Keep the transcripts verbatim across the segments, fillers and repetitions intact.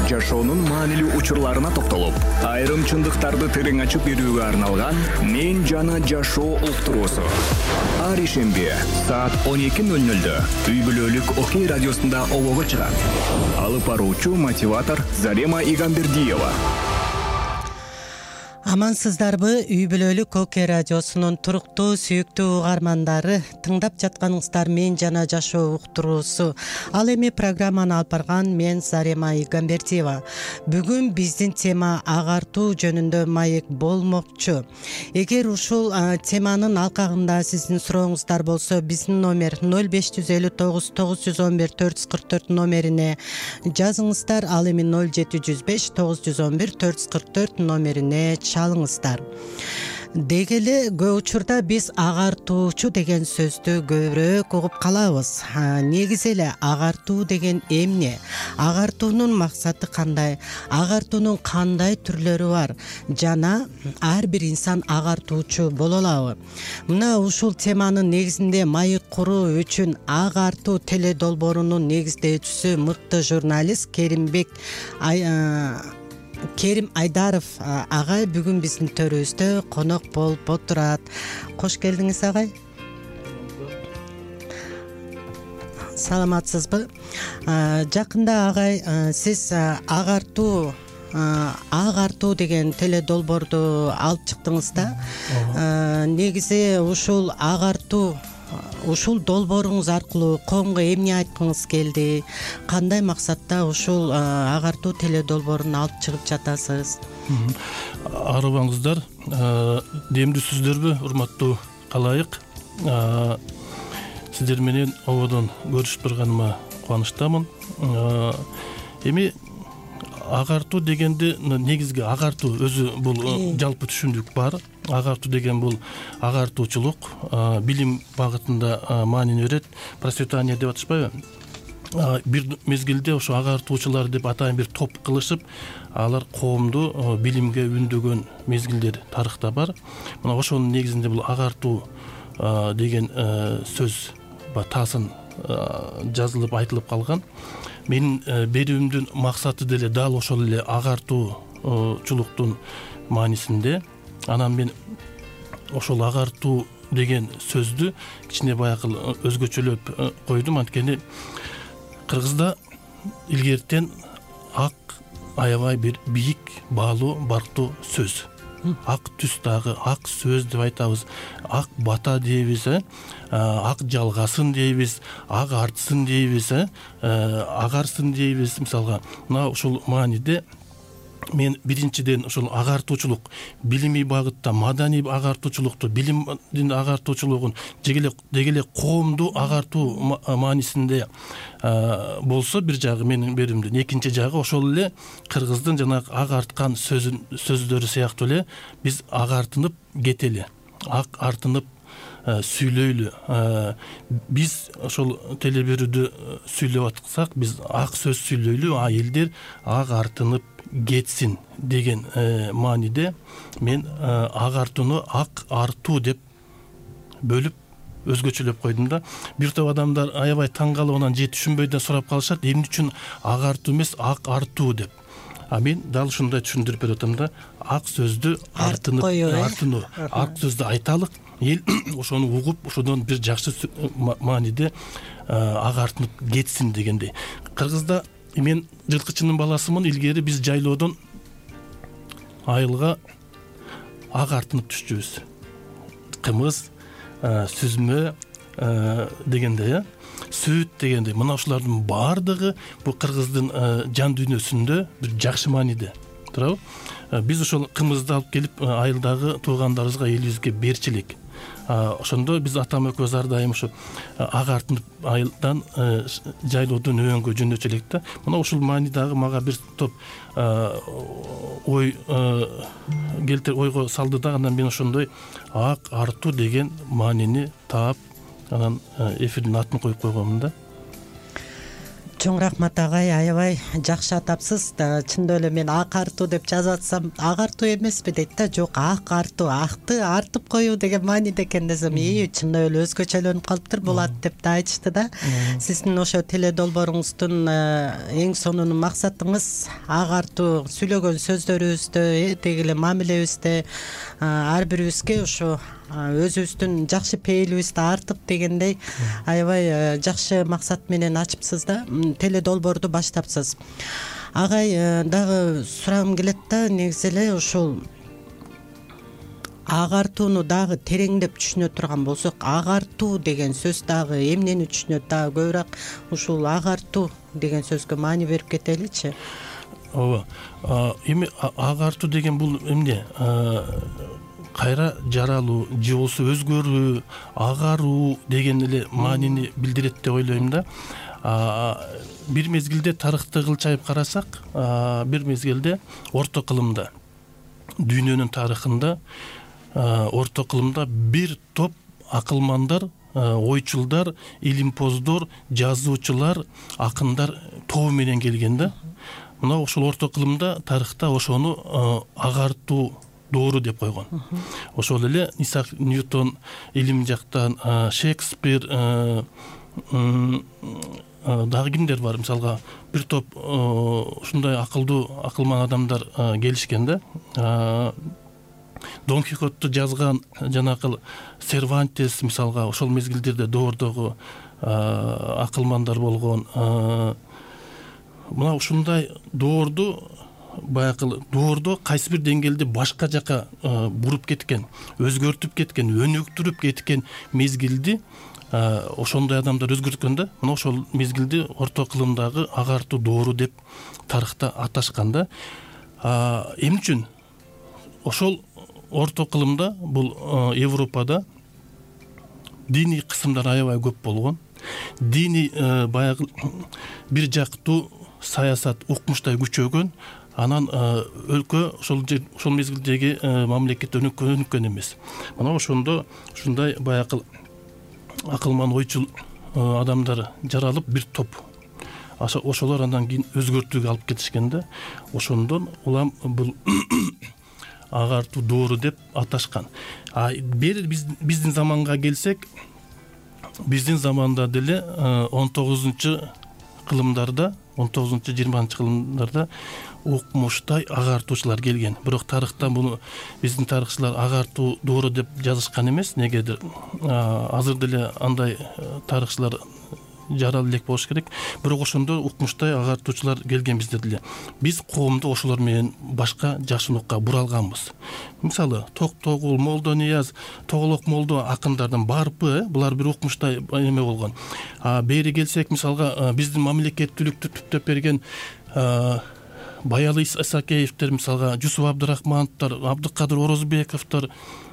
жашоонун маанилүү учурларына токтолуп, айрым чындыктарды терең ачып берүүгө арналган «Мен жана жашоо» уктуруусу. Ар ишемби саат он эки ноль нольдө үй бүлөлүк Окей радиосунда обого чыгат. Алып баруучу мотиватор Зарема Игамбердиева. Амансыздарбы, үй бүлөлүк Окей радиосунун туруктуу сүйүктүү угармандары, тыңдап жатканыңыздар «Мен жана жашоо» уктуруусу. Ал эми программаны алып барган мен Зарема Игамбердиева. Бүгүн биздин тема агартуу жөнүндө маек болмокчу. Эгер ушул теманын алкагында сиздин сурооңуздар болсо, биздин номер ноль беш жүз элүү тогуз тогуз жүз он бир төрт жүз кырк төрт номерине жазыңыздар. Ал эми ноль жети жүз беш тогуз жүз он бир төрт жүз кырк төрт номерине чалыңыздар. Деги эле көп учурда биз агартуучу деген сөздү көбүрөөк угуп калабыз. Негизи эле агартуу деген эмне? Агартуунун максаты кандай? Агартуунун кандай түрлөрү бар? Жана ар бир инсан агартуучу боло алабы? Мына ушул теманын негизинде маек куруу үчүн агартуу теле долбоорунун негиздөөчүсү мыкты журналист Керимбек Керим Айдаров агай бүгүн биздин төрүбүздө конок болуп отурат. Кош келдиңиз агай. Саламатсызбы? Жакында агай сиз агартуу агартуу деген теле долбоорду алып чыктыңыз да. Негизи ушул агартуу ушул долбооруңуз аркылуу коомго эмне айткыңыз келди? Кандай максатта ушул агартуу теле долбоорун алып чыгып жатасыз? Арыбаңыздар, демдүүсүздөрбү, урматтуу калайык. Сиздер менен ободон көрүшүп турганыма кубанычтамын. Эми агартуу дегенде негизги агартуу өзү бул жалпы түшүндүк бар. Агартуу деген бул агартуучулук, билим багытында маанини берет. Процветание деп атышпайбы? Бир мезгилде ошо агартуучулар деп атайын бир топ кылышып, алар коомду билимге үндөгөн мезгилдер тарыхта бар. Мына ошонун негизинде бул агартуу деген сөз ба таасын жазылып айтылып калган. Менин берүүмдүн максаты деле дал ошол эле агартуучулуктун маанисинде. Анан мен ошол агартуу деген сөздү кичине баягы өзгөчөлөп койдум. Анткени кыргызда илгертен ак аябай бир бийик, баалуу, барктуу сөз. Ак түс дагы, ак сөз деп айтабыз. Ак бата дейбиз, ак жалгасын дейбиз, ак артсын дейбиз, агарсын дейбиз. Мисалга, мына ушул мааниде мен биринчиден ушул агартуучулук, билимий багытта маданий агартуучулукту, билимдин агартуучулугун деги эле коомду агартуу маанисинде болсо бир жагы менин берүүмдүн, экинчи жагы ошол эле кыргыздын жанагы ак арткан сөзүн сөздөрү сыяктуу эле биз агартынып кетели, ак артынып сүйлөйлү. Биз ошол теле берүүдө сүйлөп атсак, биз ак сөз сүйлөйлү, а элдер ак артынып кетсин деген мааниде мен агартууну ак артуу деп бөлүп өзгөчөлөп койдум да. Бир топ адамдар аябай таң калып, анан же түшүнбөйдөн сурап калышат, эмне үчүн агартуу эмес ак артуу деп. А мен дал ушундай түшүндүрүп берип атам да. Ак сөздү артынып, артынуу, ак сөздү айталык, эл ошону угуп, ошодон бир жакшы мааниде агартынып кетсин дегендей. Кыргызда мен жылкычынын баласымын. Илгери биз жайлоодон айылга ак артынып түшчүбүз. Кымыз, сүзмө дегендей, сүт дегендей. Мына ушулардын баардыгы бул кыргыздын жан дүйнөсүндө бир жакшы мааниде турабы. Биз ошол кымызды алып келип айылдагы туугандарыбызга, элибизге берчилик. Ошондо биз атам экөөбүз ар дайым ушу ак артынып айылдан жайлоодон өңгө жөнөчү элек да. Мына ушул маанидагы мага бир топ ой келтир ойго салды да. Анан мен ошондой ак артуу деген маанини таап, анан эфирдин атын коюп койгонмун да. Чоң рахмат агай, аябай жакшы атапсыз. Чындап эле мен ак артуу деп жазып атсам, ак артуу эмеспи дейт да. Жок, ак артуу, акты артып коюу деген мааниде экен десем, ии чындап эле өзгөчөлөнүп калыптыр бул ат деп да айтышты да. Сиздин ошо теле долбооруңуздун эң сонун максатыңыз ак артуу сүйлөгөн сөздөрүбүздө, деги эле мамилебизде ар бирибизге ошо өзүбүздүн жакшы пейилибизди артып дегендей аябай жакшы максат менен ачыпсыз да, теле долбоорду баштапсыз. Агай, дагы сурагым келет да, негизи эле ушул ак артууну дагы тереңдеп түшүнө турган болсок, ак артуу деген сөз дагы эмнени түшүнөт, дагы көбүрөөк ушул ак артуу деген сөзгө маани берип кетеличи. Ооба. Эми ак артуу деген бул эмне? Кайра жаралуу же болбосо өзгөрүү, агаруу деген эле маанини билдирет деп ойлойм да. Бир мезгилде тарыхты кылчайып карасак, бир мезгилде орто кылымда, дүйнөнүн тарыхында орто кылымда бир топ акылмандар, ойчулдар, илимпоздор, жазуучулар, акындар тобу менен келген да. Мына ошол орто кылымда тарыхта ошону агартуу доору деп койгон. Ошол эле Исаак Ньютон илим жактан, Шекспир, дагы кимдер бар, мисалга бир топ ушундай акылдуу акылман адамдар келишкен да. Дон Кихотту жазган жанакы Сервантес мисалга ошол мезгилдерде доордогу акылмандар болгон. Мына ушундай доорду баягы доордо кайсы бир деңгээлде башка жака буруп кеткен, өзгөртүп кеткен, өнүктүрүп кеткен мезгилди ошондой адамдар өзгөрткөн да. Мына ошол мезгилди орто кылымдагы ак артуу доору деп тарыхта аташкан да. Эмне үчүн? Ошол орто кылымда, бул Европада диний кысымдар аябай көп болгон. Диний баягы бир жактуу саясат укмуштай күчөгөн. Анан өлкө ошол ошол мезгилдеги мамлекет өнүккөн эмес. Мына ошондо ушундай баягы акылман ойчул адамдар жаралып бир топ. Ошолор андан кийин өзгөртүүгө алып кетишкен да. Ошондон улам бул ак артуу доору деп аташкан. А бери биздин заманга келсек, биздин заманда деле он тогузунчу кылымдарда, он тогузунчу жыйырманчы кылымдарда укмуштай ак артуучулар келген. Бирок тарыхта буну биздин тарыхчылар ак артуу доору деп жазышкан эмес. Негедир азыр деле андай тарыхчылар жарал элек болуш керек. Бирок ошондо укмуштай ак артуучулар келген бизде деле. Биз коомду ошолор менен башка жакшылыкка буралганбыз. Мисалы, Токтогул, Молдонияз, Тоголок молдо акындардан барпы, булар бир укмуштай эме болгон. А бери келсек, мисалга биздин мамлекеттүүлүктү түптөп берген Баялы Исакеевтер, мисалга Жусуп Абдырахмановдор, Абдыкадыр Орозбековдор,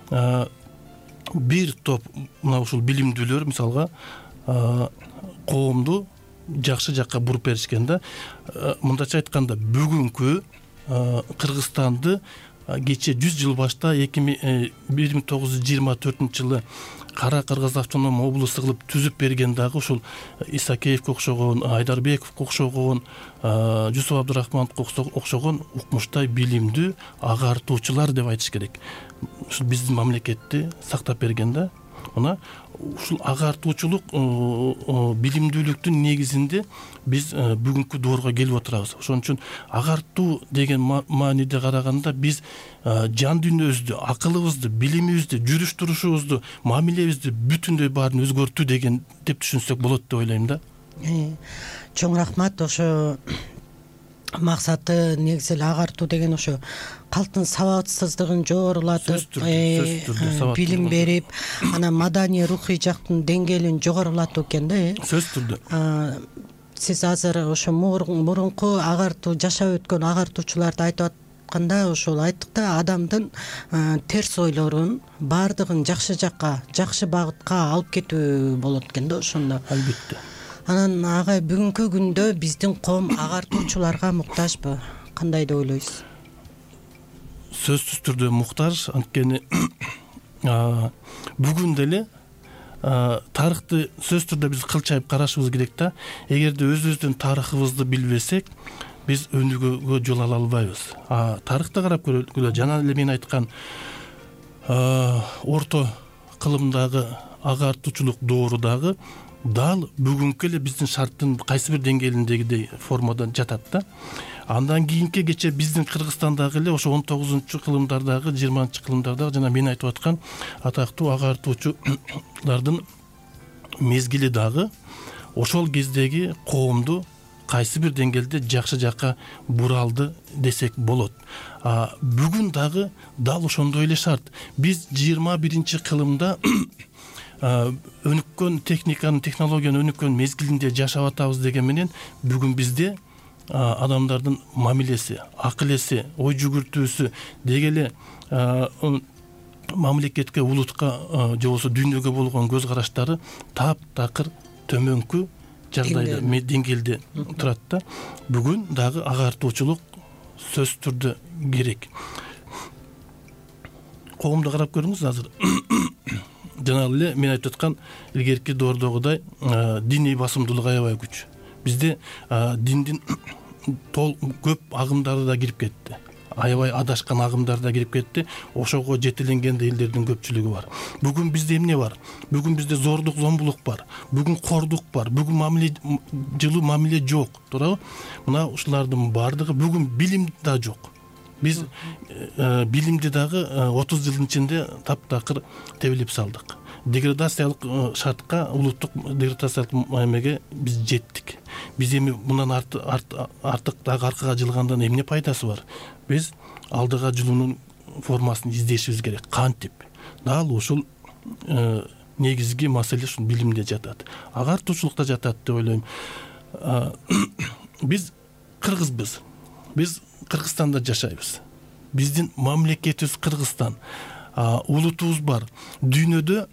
бир топ мына ушул билимдүүлөр мисалга коомду жакшы жакка буруп беришкен да. Мындача айтканда, бүгүнкү Кыргызстанды кече жүз жыл башта бир миң тогуз жүз жыйырма төртүнчү жылы Кара Кыргыз автоном облусу кылып түзүп берген дагы ушул Исакеевке окшогон, Айдарбековке окшогон, Жусуп Абдырахмановго окшогон укмуштай билимдүү ак артуучулар деп айтыш керек. Ушул биздин мамлекетти сактап берген да. Мына ушул ак артуучулук, билимдүүлүктүн негизинде биз бүгүнкү доорго келип отурабыз. Ошон үчүн ак артуу деген мааниде караганда биз жан дүйнөбүздү, акылыбызды, билимибизди, жүрүш турушубузду, мамилебизди бүтүндөй баарын өзгөртүү деген деп түшүнсөк болот деп ойлойм да. Чоң рахмат. Ошо максаты негизи ак артуу деген ошо калктын сабатсыздыгын жогорулатып, билим берип, анан маданий рухий жактын деңгээлин жогорулатуу экен да. Сөз түрдө. Сиз азыр ошо мурунку ак артуу жашап өткөн ак артуучуларды айтып атканда ошол айттык да, адамдын терс ойлорун баардыгын жакшы жакка, жакшы багытка алып кетүү болот экен да ошондо. Албетте. Анан агай, бүгүнкү күндө биздин коом ак артуучуларга муктажбы? Кандай деп ойлойсуз? Сөзсүз түрдө муктаж. Анткени бүгүн деле тарыхты сөзсүз түрдө биз кылчайып карашыбыз керек да. Эгерде өзүбүздүн тарыхыбызды билбесек, биз өнүгүүгө жол ала албайбыз. А тарыхты карап көрөлү. Жана эле мен айткан орто кылымдагы агартуучулук доорудагы дал бүгүнкү эле биздин шарттын кайсы бир деңгээлиндегидей формада жатат да. Андан кийинки кече биздин Кыргызстандагы эле ошо он тогузунчу кылымдардагы, жыйырманчы кылымдардагы жана мен айтып аткан атактуу агартуучулардын мезгили дагы ошол кездеги коомду кайсы бир деңгээлде жакшы жакка буралды десек болот. А бүгүн дагы дал ошондой эле шарт. Биз жыйырма биринчи кылымда өнүккөн техниканын, технологиянын өнүккөн мезгилинде жашап атабыз деген менен бүгүн бизде адамдардын мамилеси, акыл эси, ой жүгүртүүсү деги эле мамлекетке, улутка же болбосо дүйнөгө болгон көз караштары таптакыр төмөнкү жагдайда, деңгээлде турат да. Бүгүн дагы агартуучулук сөзсүз түрдө керек. Коомду карап көрүңүз азыр. Жана эле мен айтып аткан илгерки доордогудай диний басымдуулук аябай күч. Бизде диндин тол көп агымдары да кирип кетти. Аябай адашкан агымдар да кирип кетти. Ошого жетеленген элдердин көпчүлүгү бар. Бүгүн бизде эмне бар? Бүгүн бизде зордук, зомбулук бар. Бүгүн кордук бар. Бүгүн мамиле, жылуу мамиле жок. Туурабы? Мына ушулардын бардыгы бүгүн билим да жок. Биз билимди дагы отуз жылдын ичинде таптакыр тебилип салдык. Деградациялык шартка, улуттук деградациялык мамилеге биз жеттик. Биз эми мындан артык дагы аркага жылгандан эмне пайдасы бар? Биз алдыга жылуунун формасын издешибиз керек. Кантип? Дал ушул негизги маселе ушул билимде жатат. Агартуучулукта жатат деп ойлойм. Биз кыргызбыз. Биз Кыргызстанда жашайбыз. Биздин мамлекетибиз Кыргызстан. Улутубуз бар. Дүйнөдө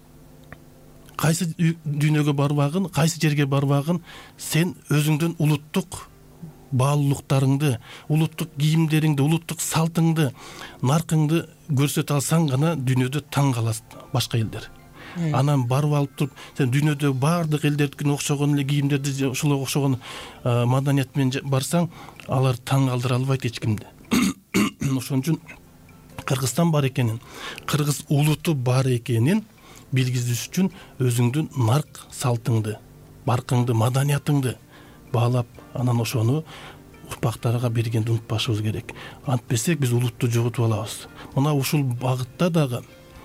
кайсы дүйнөгө барбагын, кайсы жерге барбагын сен өзүңдүн улуттук баалуулуктарыңды, улуттук кийимдериңди, улуттук салтыңды, наркыңды көрсөтө алсаң гана дүйнөдө таң калат башка элдер. Анан барып алып туруп, сен дүйнөдө бардык элдердикине окшогон эле кийимдерди, ошолго окшогон маданият менен барсаң, алар таң калтыра албайт эч кимди. Ошон үчүн Кыргызстан бар экенин, кыргыз улуту бар экенин билгизиш үчүн өзүңдүн нарк салтыңды, баркыңды, маданиятыңды баалап, анан ошону урпактарга бергенди унутпашыбыз керек. Антпесек биз улутту жоготуп алабыз. Мына ушул багытта дагы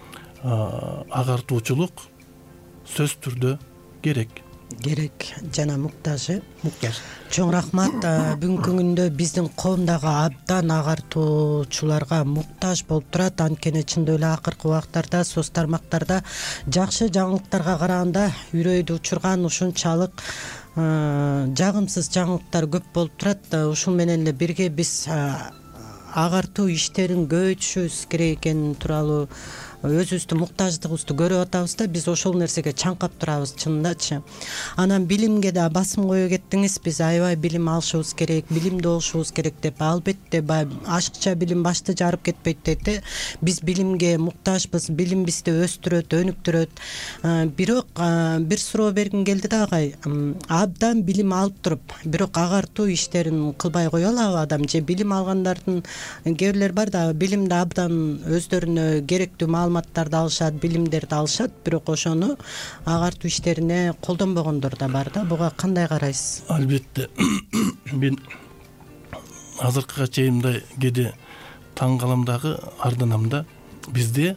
агартуучулук сөзсүз түрдө керек. Керек жана муктажы. Муктаж. Чоң рахмат. Бүгүнкү күндө биздин коом дагы абдан агартуучуларга муктаж болуп турат. Анткени чындап эле акыркы убактарда соц тармактарда жакшы жаңылыктарга караганда үрөйдү учурган ушунчалык жагымсыз жаңылыктар көп болуп турат. Ушул менен эле бирге биз агартуу иштерин көбөйтүшүбүз керек экени тууралуу өзүбүздүн муктаждыгыбызды көрүп атабыз да, биз ошол нерсеге чаңкап турабыз чындачы. Анан билимге да басым кое кеттиңиз. Биз аябай билим алышыбыз керек, билимдүү болушубуз керек деп. Албетте ашыкча билим башты жарып кетпейт дейт. Биз билимге муктажбыз, билим бизди өстүрөт, өнүктүрөт. Бирок бир суроо бергим келди да агай. Абдан билим алып туруп, бирок агартуу иштерин кылбай кое алабы адам? Же билим алгандардын кээ бирлер бар да, билимди абдан өздөрүнө керектүү маалыматтарды алышат, билимдерди алышат, бирок ошону агартуу иштерине колдонбогондор да бар да. Буга кандай карайсыз? Албетте. Мен азыркыга чейин мындай кээде таң каламдагы арданамда бизде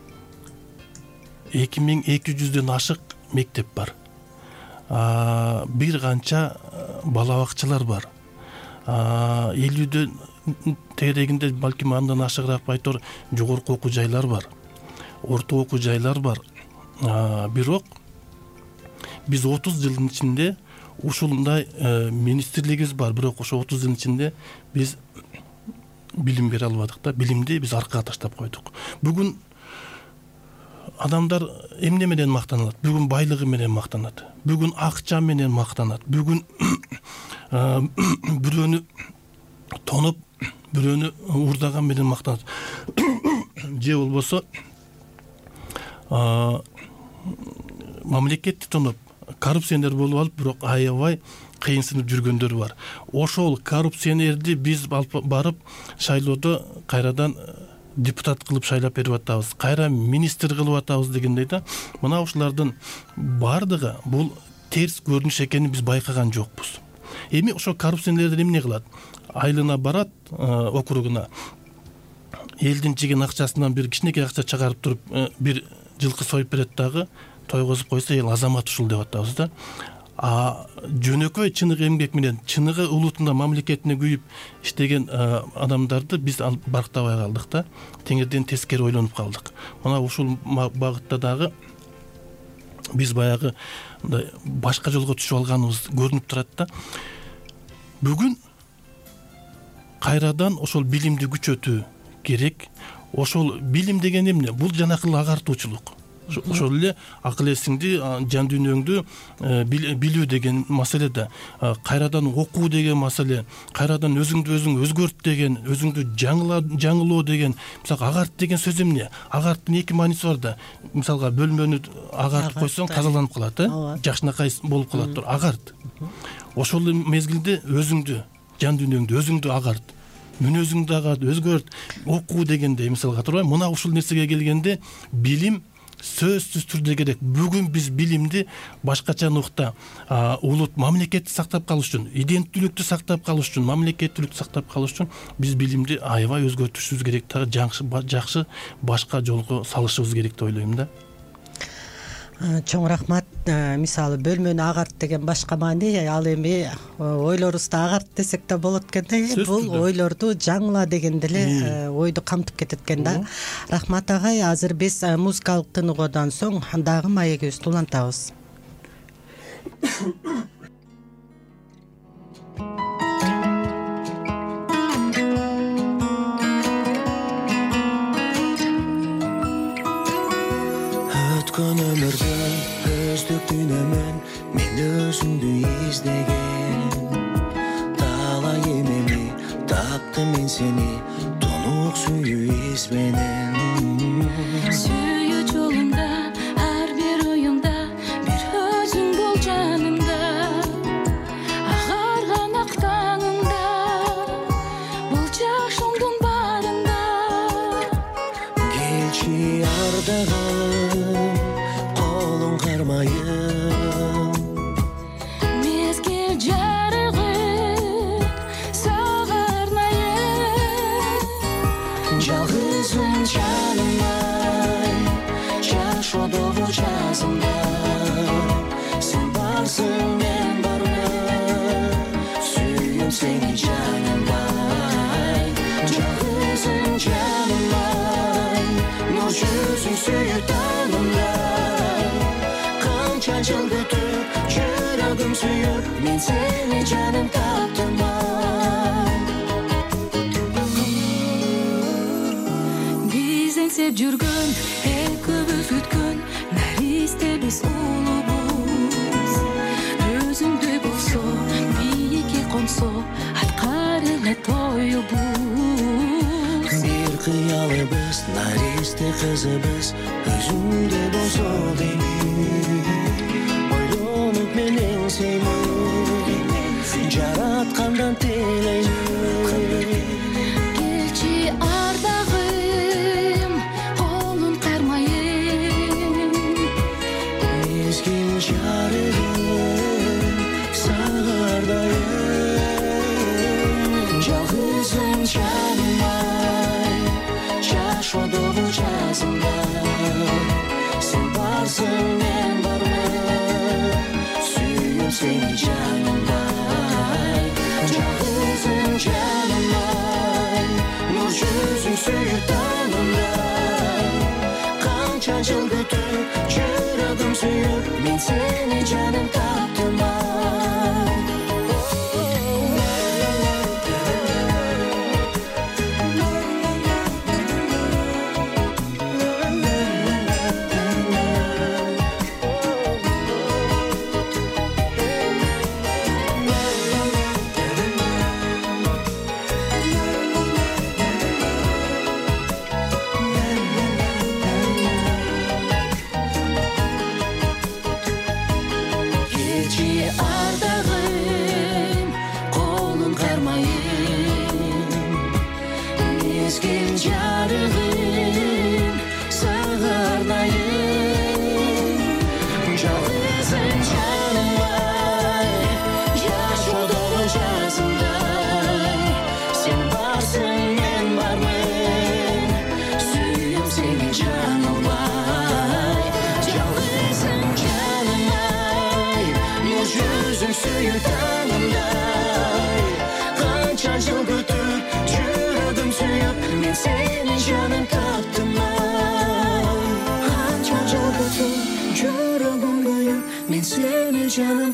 эки миң эки жүздөн ашык мектеп бар. Бир канча бала бакчалар бар. элүүдөн тегерегинде балким андан ашыгыраак айтор жогорку окуу жайлар бар. Орто окуу жайлар бар. Бирок биз отуз жылдын ичинде ушундай министрлигибиз бар, бирок ошо отуз жылдын ичинде биз билим бере албадык да. Билимди биз аркага таштап койдук. Бүгүн адамдар эмне менен мактаналат? Бүгүн байлыгы менен мактанат. Бүгүн акча менен мактанат. Бүгүн бирөөнү тонуп, бирөөнү уурдаган менен мактанат. Же болбосо мамлекетти тоноп коррупционер болуп алып бирок аябай кыйынсынып жүргөндөр бар. Ошол коррупционерди биз барып шайлоодо кайрадан депутат кылып шайлап берип атабыз, кайра министр кылып атабыз дегендей да. Мына ушулардын бардыгы бул терс көрүнүш экенин биз байкаган жокпуз. Эми ошо коррупционерлер эмне кылат? Айлына барат округуна, элдин жеген акчасынан бир кичинекей акча чыгарып туруп бир жылкы союп берет дагы, тойгозуп койсо эл азамат ушул деп атабыз да. А жөнөкөй чыныгы эмгек менен чыныгы улутунда мамлекетине күйүп иштеген адамдарды биз барктабай калдык да. Теңирден тескери ойлонуп калдык. Мына ушул багытта дагы биз баягы башка жолго түшүп алганыбыз көрүнүп турат да. Бүгүн кайрадан ошол билимди күчөтүү керек. Ошол билим деген эмне? Бул жанакыл агартуучулук. Ошол эле акыл эсиңди, жан дүйнөңдү билүү деген маселе да, кайрадан окуу деген маселе, кайрадан өзүңдү өзүң өзгөрт деген, өзүңдү жаңылоо деген. Мисалга агарт деген сөз эмне? Агарттын эки мааниси бар да. Мисалга бөлмөнү агартып койсоң тазаланып калат, э? Жакшынакай болуп калат тур. Агарт. Ошол мезгилде өзүңдү, жан дүйнөңдү өзүңдү агарт. Мүнөзүңдү агарт, өзгөрт. Окуу дегенде мисалга турбайбы? Мына ушул нерсеге келгенде билим сөзсүз түрдө керек. Бүгүн биз билимди башкача нукта улут мамлекетти сактап калыш үчүн, иденттүүлүктү сактап калыш үчүн, мамлекеттүүлүктү сактап калыш үчүн биз билимди аябай өзгөртүшүбүз керек, жакшы жакшы башка жолго салышыбыз керек деп ойлойм да. Чоң рахмат. Мисалы бөлмөнү агарт деген башка маани, ал эми ойлорубузду агарт десек да болот экен. Бул ойлорду жаңыла деген деле ойду камтып кетет экен да. Рахмат агай, азыр биз музыкалык тыныгуудан соң дагы маегибизди улантабыз. Өткөн өмүрдөн өздүктүнөмөн мен өзүңдү издеген, талай эмени таптым мен сени тонук сүйүү из менен. Сүйүү жолумда ар бир оюмда бир өзүң бол жанымда, агарган ак таңымда бул жашоомдун баарында. Келчи ардагым колуң кармайым, мезгил жарыгы сага арнайым. жалгызым жаным ай, жашоодогу жазымда сен барсың мен бармын, сүйүм сени жаным ай. Жалгызым жаным ай, нур жүзүң сүйүп танымда, канча жыл күтүп жүрөгүм сүйүп мен сени жаным таптым ай. Бизден сеп жүргөн экөөбүз күткөн наристебиз улубуз, өзүңдөй болсо бийикке консо аткар эле тоюбуз. Бир кыялыбыз наристе кызыбыз өзүңдөй болсо дейм, ойлонуп менен сени жараткандан тилейм. Келчи ардагым колун кармайым, Мезгил жарыгым сага ардайым. Жалгызым жаным ай, жашоодогу жазымда сен барсың мен бармын, сүйүм сени жаным ай. Жалгызым жаным ай, нур жүзүң сүйүп танымда, канча жыл күтүп жүрөгүм сүйүп мен сени жаным таптым ай.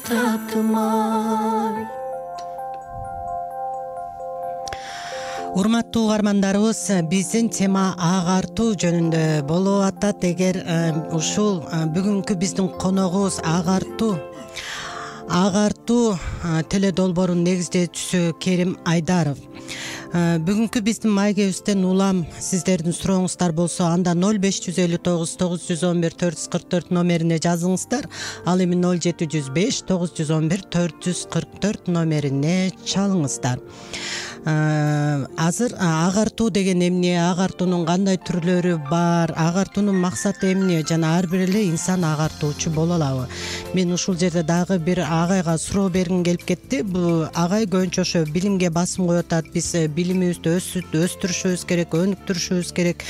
таптым ай. Урматтуу угармандарыбыз, биздин тема агартуу жөнүндө болуп атат. Эгер ушул бүгүнкү биздин коногубуз агартуу агартуу теле долбоорун негиздөөчүсү Керим Айдаров. Бүгүнкү биздин маегибизден улам сиздердин сурооңуздар болсо, анда ноль беш жүз элүү тогуз тогуз жүз он бир төрт жүз кырк төрт номерине жазыңыздар. Ал эми ноль жети жүз беш тогуз жүз он бир төрт жүз кырк төрт номерине чалыңыздар. Азыр агартуу деген эмне, агартуунун кандай түрлөрү бар, агартуунун максаты эмне жана ар бир эле инсан агартуучу боло алабы? Мен ушул жерде дагы бир агайга суроо бергим келип кетти. Бул агай көбүнчө ошо билимге басым коюп атат. Биз билимибизди өстүрүшүбүз керек, өнүктүрүшүбүз керек.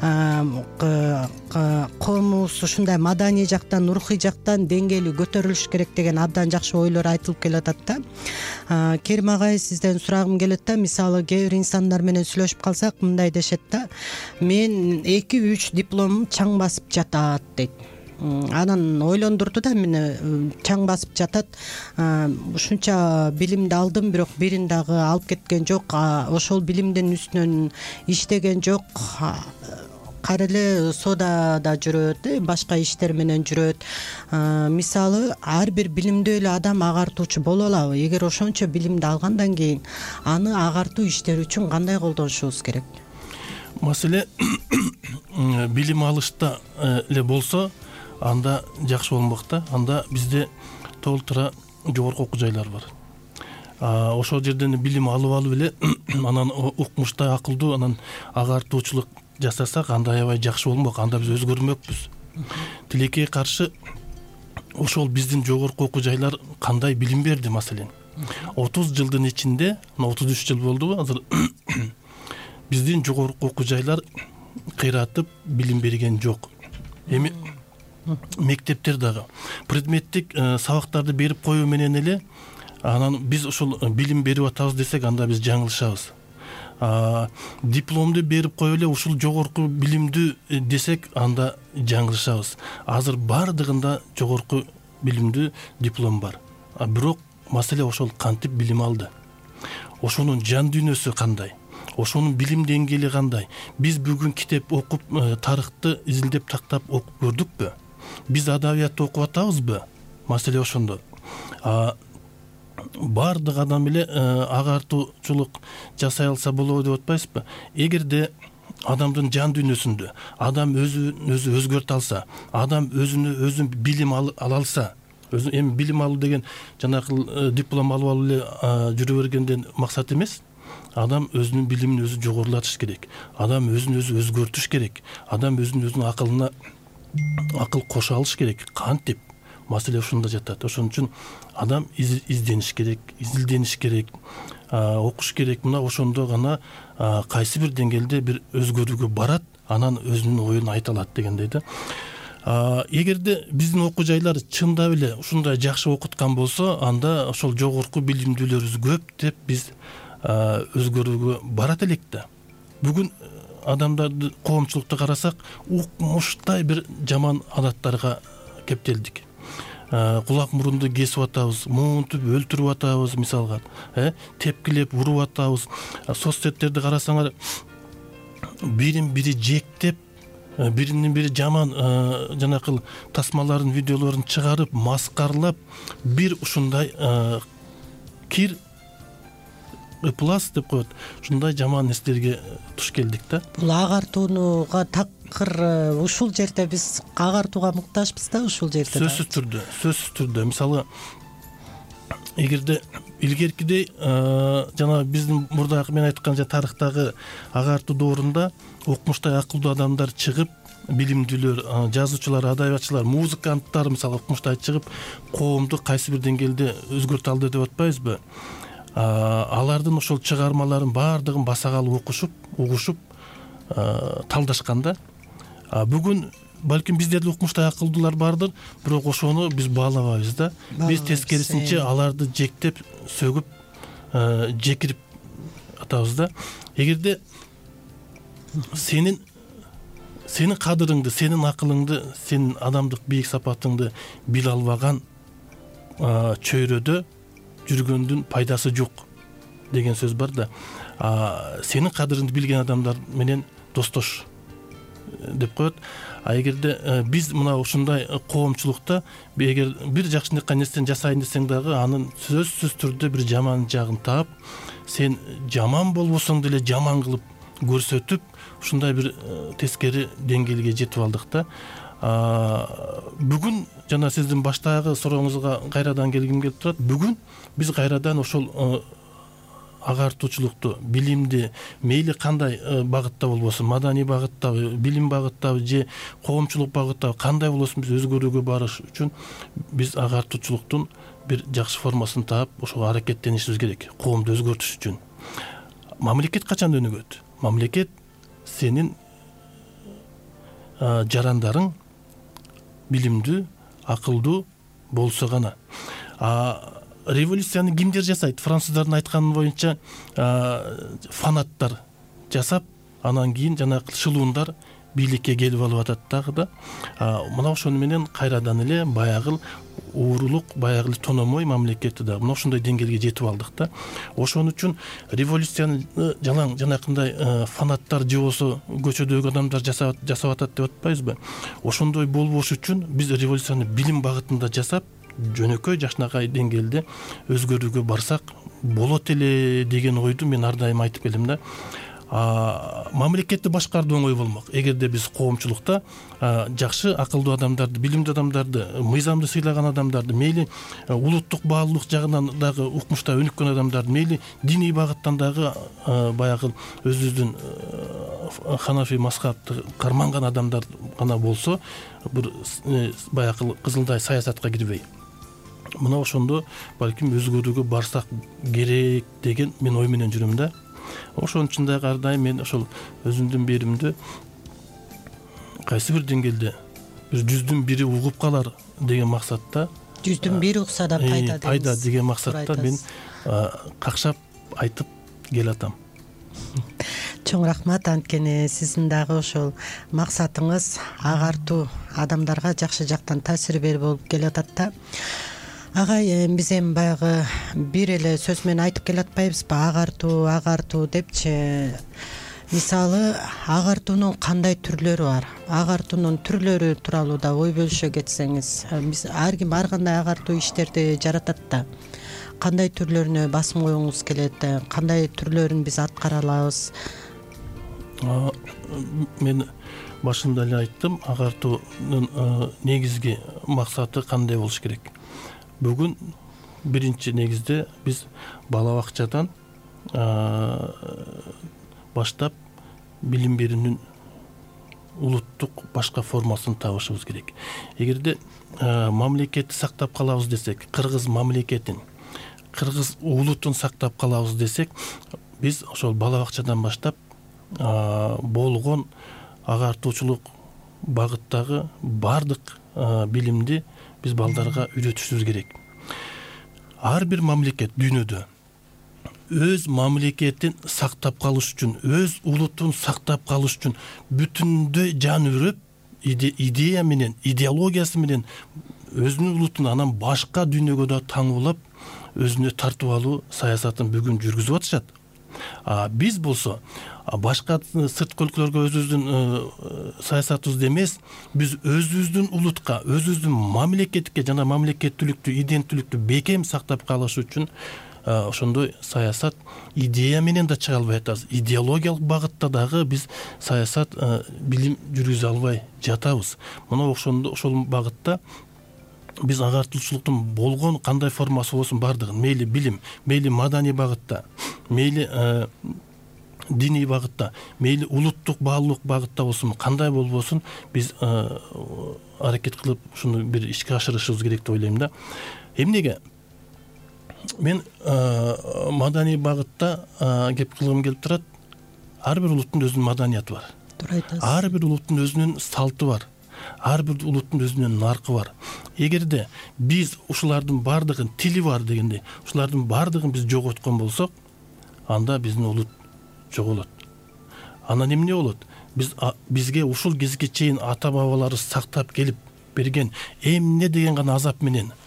Коомубуз ушундай маданий жактан, рухий жактан деңгээли көтөрүлүш керек деген абдан жакшы ойлор айтылып келатат да. Керим агай, сизден сурагым келет да. Мисалы, кээ бир инсандар менен сүйлөшүп калсак, мындай дешет да: мен эки үч дипломум чаң басып жатат дейт. Анан ойлондурду да мени, чаң басып жатат. Ушунча билимди алдым, бирок бирин дагы алып кеткен жок. Ошол билимдин үстүнөн иштеген жок. Кайра эле соодада жүрөт, башка иштер менен жүрөт. Мисалы, ар бир билимдүү эле адам агартуучу боло алабы? Эгер ошончо билимди алгандан кийин аны агартуу иштери үчүн кандай колдонушубуз керек? Маселе билим алышта эле болсо, анда жакшы болмок да. Анда бизде толтура жогорку окуу жайлар бар. Ошол жерден билим алып алып эле анан укмуштай акылдуу, анан агартуучулук жасасак, анда аябай жакшы болмок. Анда биз өзгөрмөкпүз. Тилекке каршы ошол биздин жогорку окуу жайлар кандай билим берди? Маселен, отуз жылдын ичинде, отуз үч жыл болдубу азыр, биздин жогорку окуу жайлар кыйратып билим берген жок. Эми мектептер дагы предметтик сабактарды берип коюу менен эле анан биз ушул билим берип атабыз десек, анда биз жаңылышабыз. Дипломду берип коюп эле ушул жогорку билимдүү десек, анда жаңылышабыз. Азыр бардыгында жогорку билимдүү диплом бар. А бирок маселе ошол кантип билим алды? Ошонун жан дүйнөсү кандай? Ошонун билим деңгээли кандай? Биз бүгүн китеп окуп, тарыхты изилдеп тактап окуп көрдүкпү? Биз адабиятты окуп атабызбы? Маселе ошондо. Бардык адам эле агартуучулук жасай алса болобу деп атпайсызбы? Эгерде адамдын жан дүйнөсүндө адам өзүн өзү өзгөртө алса, адам өзүнө өзүн билим ала алса, эми билим алуу деген жанакы диплом алып алып эле жүрө бергенден максат эмес. Адам өзүнүн билимин өзү жогорулатыш керек. Адам өзүн өзү өзгөртүш керек. Адам өзүн өзүнүн акылына акыл кошо алыш керек. Кантип? Маселе ушунда жатат. Ошон үчүн адам издениш керек, изилдениш керек, окуш керек. Мына ошондо гана кайсы бир деңгээлде бир өзгөрүүгө барат, анан өзүнүн оюн айта алат дегендей да. Эгерде биздин окуу жайлар чындап эле ушундай жакшы окуткан болсо, анда ошол жогорку билимдүүлөрүбүз көп деп биз өзгөрүүгө барат элек да. Бүгүн адамдарды, коомчулукту карасак, укмуштай бир жаман адаттарга кептелдик. Кулак мурунду кесип атабыз, муунтуп өлтүрүп атабыз, мисалга, тепкилеп уруп атабыз. Соцсеттерди карасаңар, бирин бири жектеп, биринин бири жаман жанакыл тасмаларын, видеолорун чыгарып, маскарлап, бир ушундай кир ыплас деп коет. Ушундай жаман нерселерге туш келдик да. Бул агартууга такыр ушул жерде биз агартууга муктажбыз да, ушул жерде. Сөзсүз түрдө, сөзсүз түрдө. Мисалы, эгерде илгеркидей жана биздин мурдагы мен айткан тарыхтагы агартуу доорунда укмуштай акылдуу адамдар чыгып, билимдүүлөр, жазуучулар, адабиятчылар, музыканттар мисалы укмуштай чыгып, коомду кайсы бир деңгээлде өзгөртө алды деп атпайбызбы? Алардын ошол чыгармаларын бардыгын басагалы окушуп, угушуп, талдашканда, бүгүн балким биздерде укмуштай акылдуулар бардыр, бирок ошону биз баалабайбыз да. Биз тескерисинче аларды жектеп, сөгүп, жекирип атабыз да. Эгерде сенин сенин кадырыңды, сенин акылыңды, сенин адамдык бийик сапатыңды биле албаган чөйрөдө жүргөндүн пайдасы жок деген сөз бар да. Сенин кадырыңды билген адамдар менен достош деп коет. А эгерде биз мына ушундай коомчулукта эгер бир жакшынакай нерсени жасайын десең дагы анын сөзсүз түрдө бир жаман жагын таап, сен жаман болбосоң деле жаман кылып көрсөтүп, ушундай бир тескери деңгээлге жетип алдык да. Бүгүн жана сиздин баштагы сурооңузга кайрадан келгим келип турат. Бүгүн биз кайрадан ошол агартуучулукту, билимди мейли кандай багытта болбосун, маданий багыттабы, билим багыттабы же коомчулук багыттабы кандай болбосун биз өзгөрүүгө барыш үчүн биз агартуучулуктун бир жакшы формасын таап, ошого аракеттенишибиз керек. Коомду өзгөртүш үчүн. Мамлекет качан өнүгөт? Мамлекет сенин жарандарың билимдүү, акылдуу болсо гана. Революцияны кимдер жасайт? Француздардын айтканы боюнча фанаттар жасап, анан кийин жана шылуундар бийликке келип алып атат дагы да. Мына ошону менен кайрадан эле баягы уурулук, баягы тономой мамлекетти да мына ошондой деңгээлге жетип алдык да. Ошон үчүн революцияны жалаң жанакындай фанаттар же болсо көчөдөгү адамдар жасап жасап атат деп атпайбызбы? Ошондой болбош үчүн биз революцияны билим багытында жасап, жөнөкөй жакшынакай деңгээлде өзгөрүүгө барсак болот эле деген ойду мен ар дайым айтып келем да. Мамлекетти башкаруу оңой болмок. Эгерде биз коомчулукта жакшы акылдуу адамдарды, билимдүү адамдарды, мыйзамды сыйлаган адамдарды, мейли улуттук баалуулук жагынан дагы укмушта өнүккөн адамдарды, мейли диний багыттан дагы баягы өзүбүздүн ханафи мазхабты карманган адамдар гана болсо, бир баягы кызылдай саясатка кирбей, мына ошондо балким өзгөрүүгө барсак керек деген мен ой менен жүрөм да. Ошон үчүн дагы ар дайым мен ошол өзүмдүн беримди кайсы бир деңгээлде бир жүздүн бири угуп калар деген максатта, жүздүн бири укса да пайда пайда деген максатта мен какшап айтып келатам. Чоң рахмат. Анткени сиздин дагы ошол максатыңыз агартуу, адамдарга жакшы жактан таасир берүү болуп келатат да. Агай, биз эми баягы бир эле сөз менен айтып келатпайбызбы? Агартуу, агартуу депчи. Мисалы, агартуунун кандай түрлөрү бар? Агартуунун түрлөрү тууралуу да ой бөлүшө кетсеңиз. Биз ар ким ар кандай агартуу иштерди жаратат да. Кандай түрлөрүнө басым коюңуз келет? Кандай түрлөрүн биз аткара алабыз? Мен башында эле айттым, агартуунун негизги максаты кандай болуш керек? Бүгүн биринчи негизде биз бала бакчадан баштап билим берүүнүн улуттук башка формасын табышыбыз керек. Эгерде мамлекетти сактап калабыз десек, кыргыз мамлекетин, кыргыз улутун сактап калабыз десек, биз ошол бала бакчадан баштап болгон агартуучулук багыттагы бардык билимди биз балдарга үйрөтүшүбүз керек. Ар бир мамлекет дүйнөдө өз мамлекетин сактап калыш үчүн, өз улутун сактап калыш үчүн бүтүндөй жан үрүп, идея менен, идеологиясы менен өзүнүн улутун анан башка дүйнөгө да таңуулап, өзүнө тартып алуу саясатын бүгүн жүргүзүп атышат. Биз болсо башка сырткы өлкөлөргө өзүбүздүн саясатыбызды эмес, биз өзүбүздүн улутка, өзүбүздүн мамлекетке жана мамлекеттүүлүктү, иденттүүлүктү бекем сактап калыш үчүн ошондой саясат идея менен да чыга албай атабыз. Идеологиялык багытта дагы биз саясат билим жүргүзө албай жатабыз. Мына ошондо ошол багытта биз агартуучулуктун болгон кандай формасы болсун бардыгын, мейли билим, мейли маданий багытта, мейли диний багытта, мейли улуттук баалуулук багытта болсун, кандай болбосун, биз аракет кылып ушуну бир ишке ашырышыбыз керек деп ойлойм да. Эмнеге? Мен маданий багытта кеп кылгым келип турат. Ар бир улуттун өзүнүн маданияты бар. Туура айтасыз. Ар бир улуттун өзүнүн салты бар. Ар бир улуттун өзүнүн наркы бар. Эгерде биз ушулардын бардыгын, тили бар дегенде, ушулардын бардыгын биз жоготкон болсок, анда биздин улут жоголот. Анан эмне болот? Биз бизге ушул кезге чейин ата бабаларыбыз сактап келип берген эмне деген гана азап менен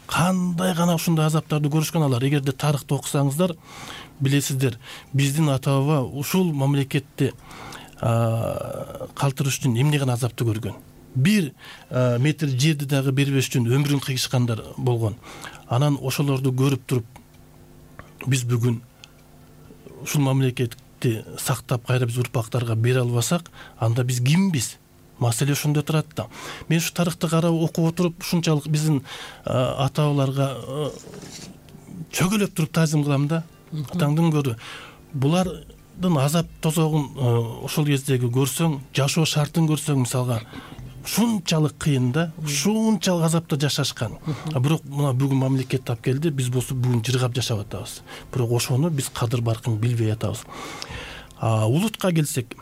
кандай гана ушундай азаптарды көрүшкөн алар. Эгерде тарыхты окусаңыздар билесиздер, биздин ата баба ушул мамлекетти калтырыш үчүн эмне гана азапты көргөн. Бир метр жерди дагы бербеш үчүн өмүрүн кыйышкандар болгон. Анан ошолорду көрүп туруп биз бүгүн ушул мамлекетти сактап кайра биз урпактарга бере албасак, анда биз кимбиз? Маселе ошондо турат да. Мен ушу тарыхты карап окуп отуруп ушунчалык биздин ата бабаларга чөгөлөп туруп таазим кылам да. Атаңдын көрү. Булардын азап тозогун ошол кездеги көрсөң, жашоо шартын көрсөң, мисалга ушунчалык кыйын да, ушунчалык азапта жашашкан. Бирок мына бүгүн мамлекет тап келди, биз болсо бүгүн жыргап жашап атабыз. Бирок ошону биз кадыр баркын билбей атабыз. Улутка келсек,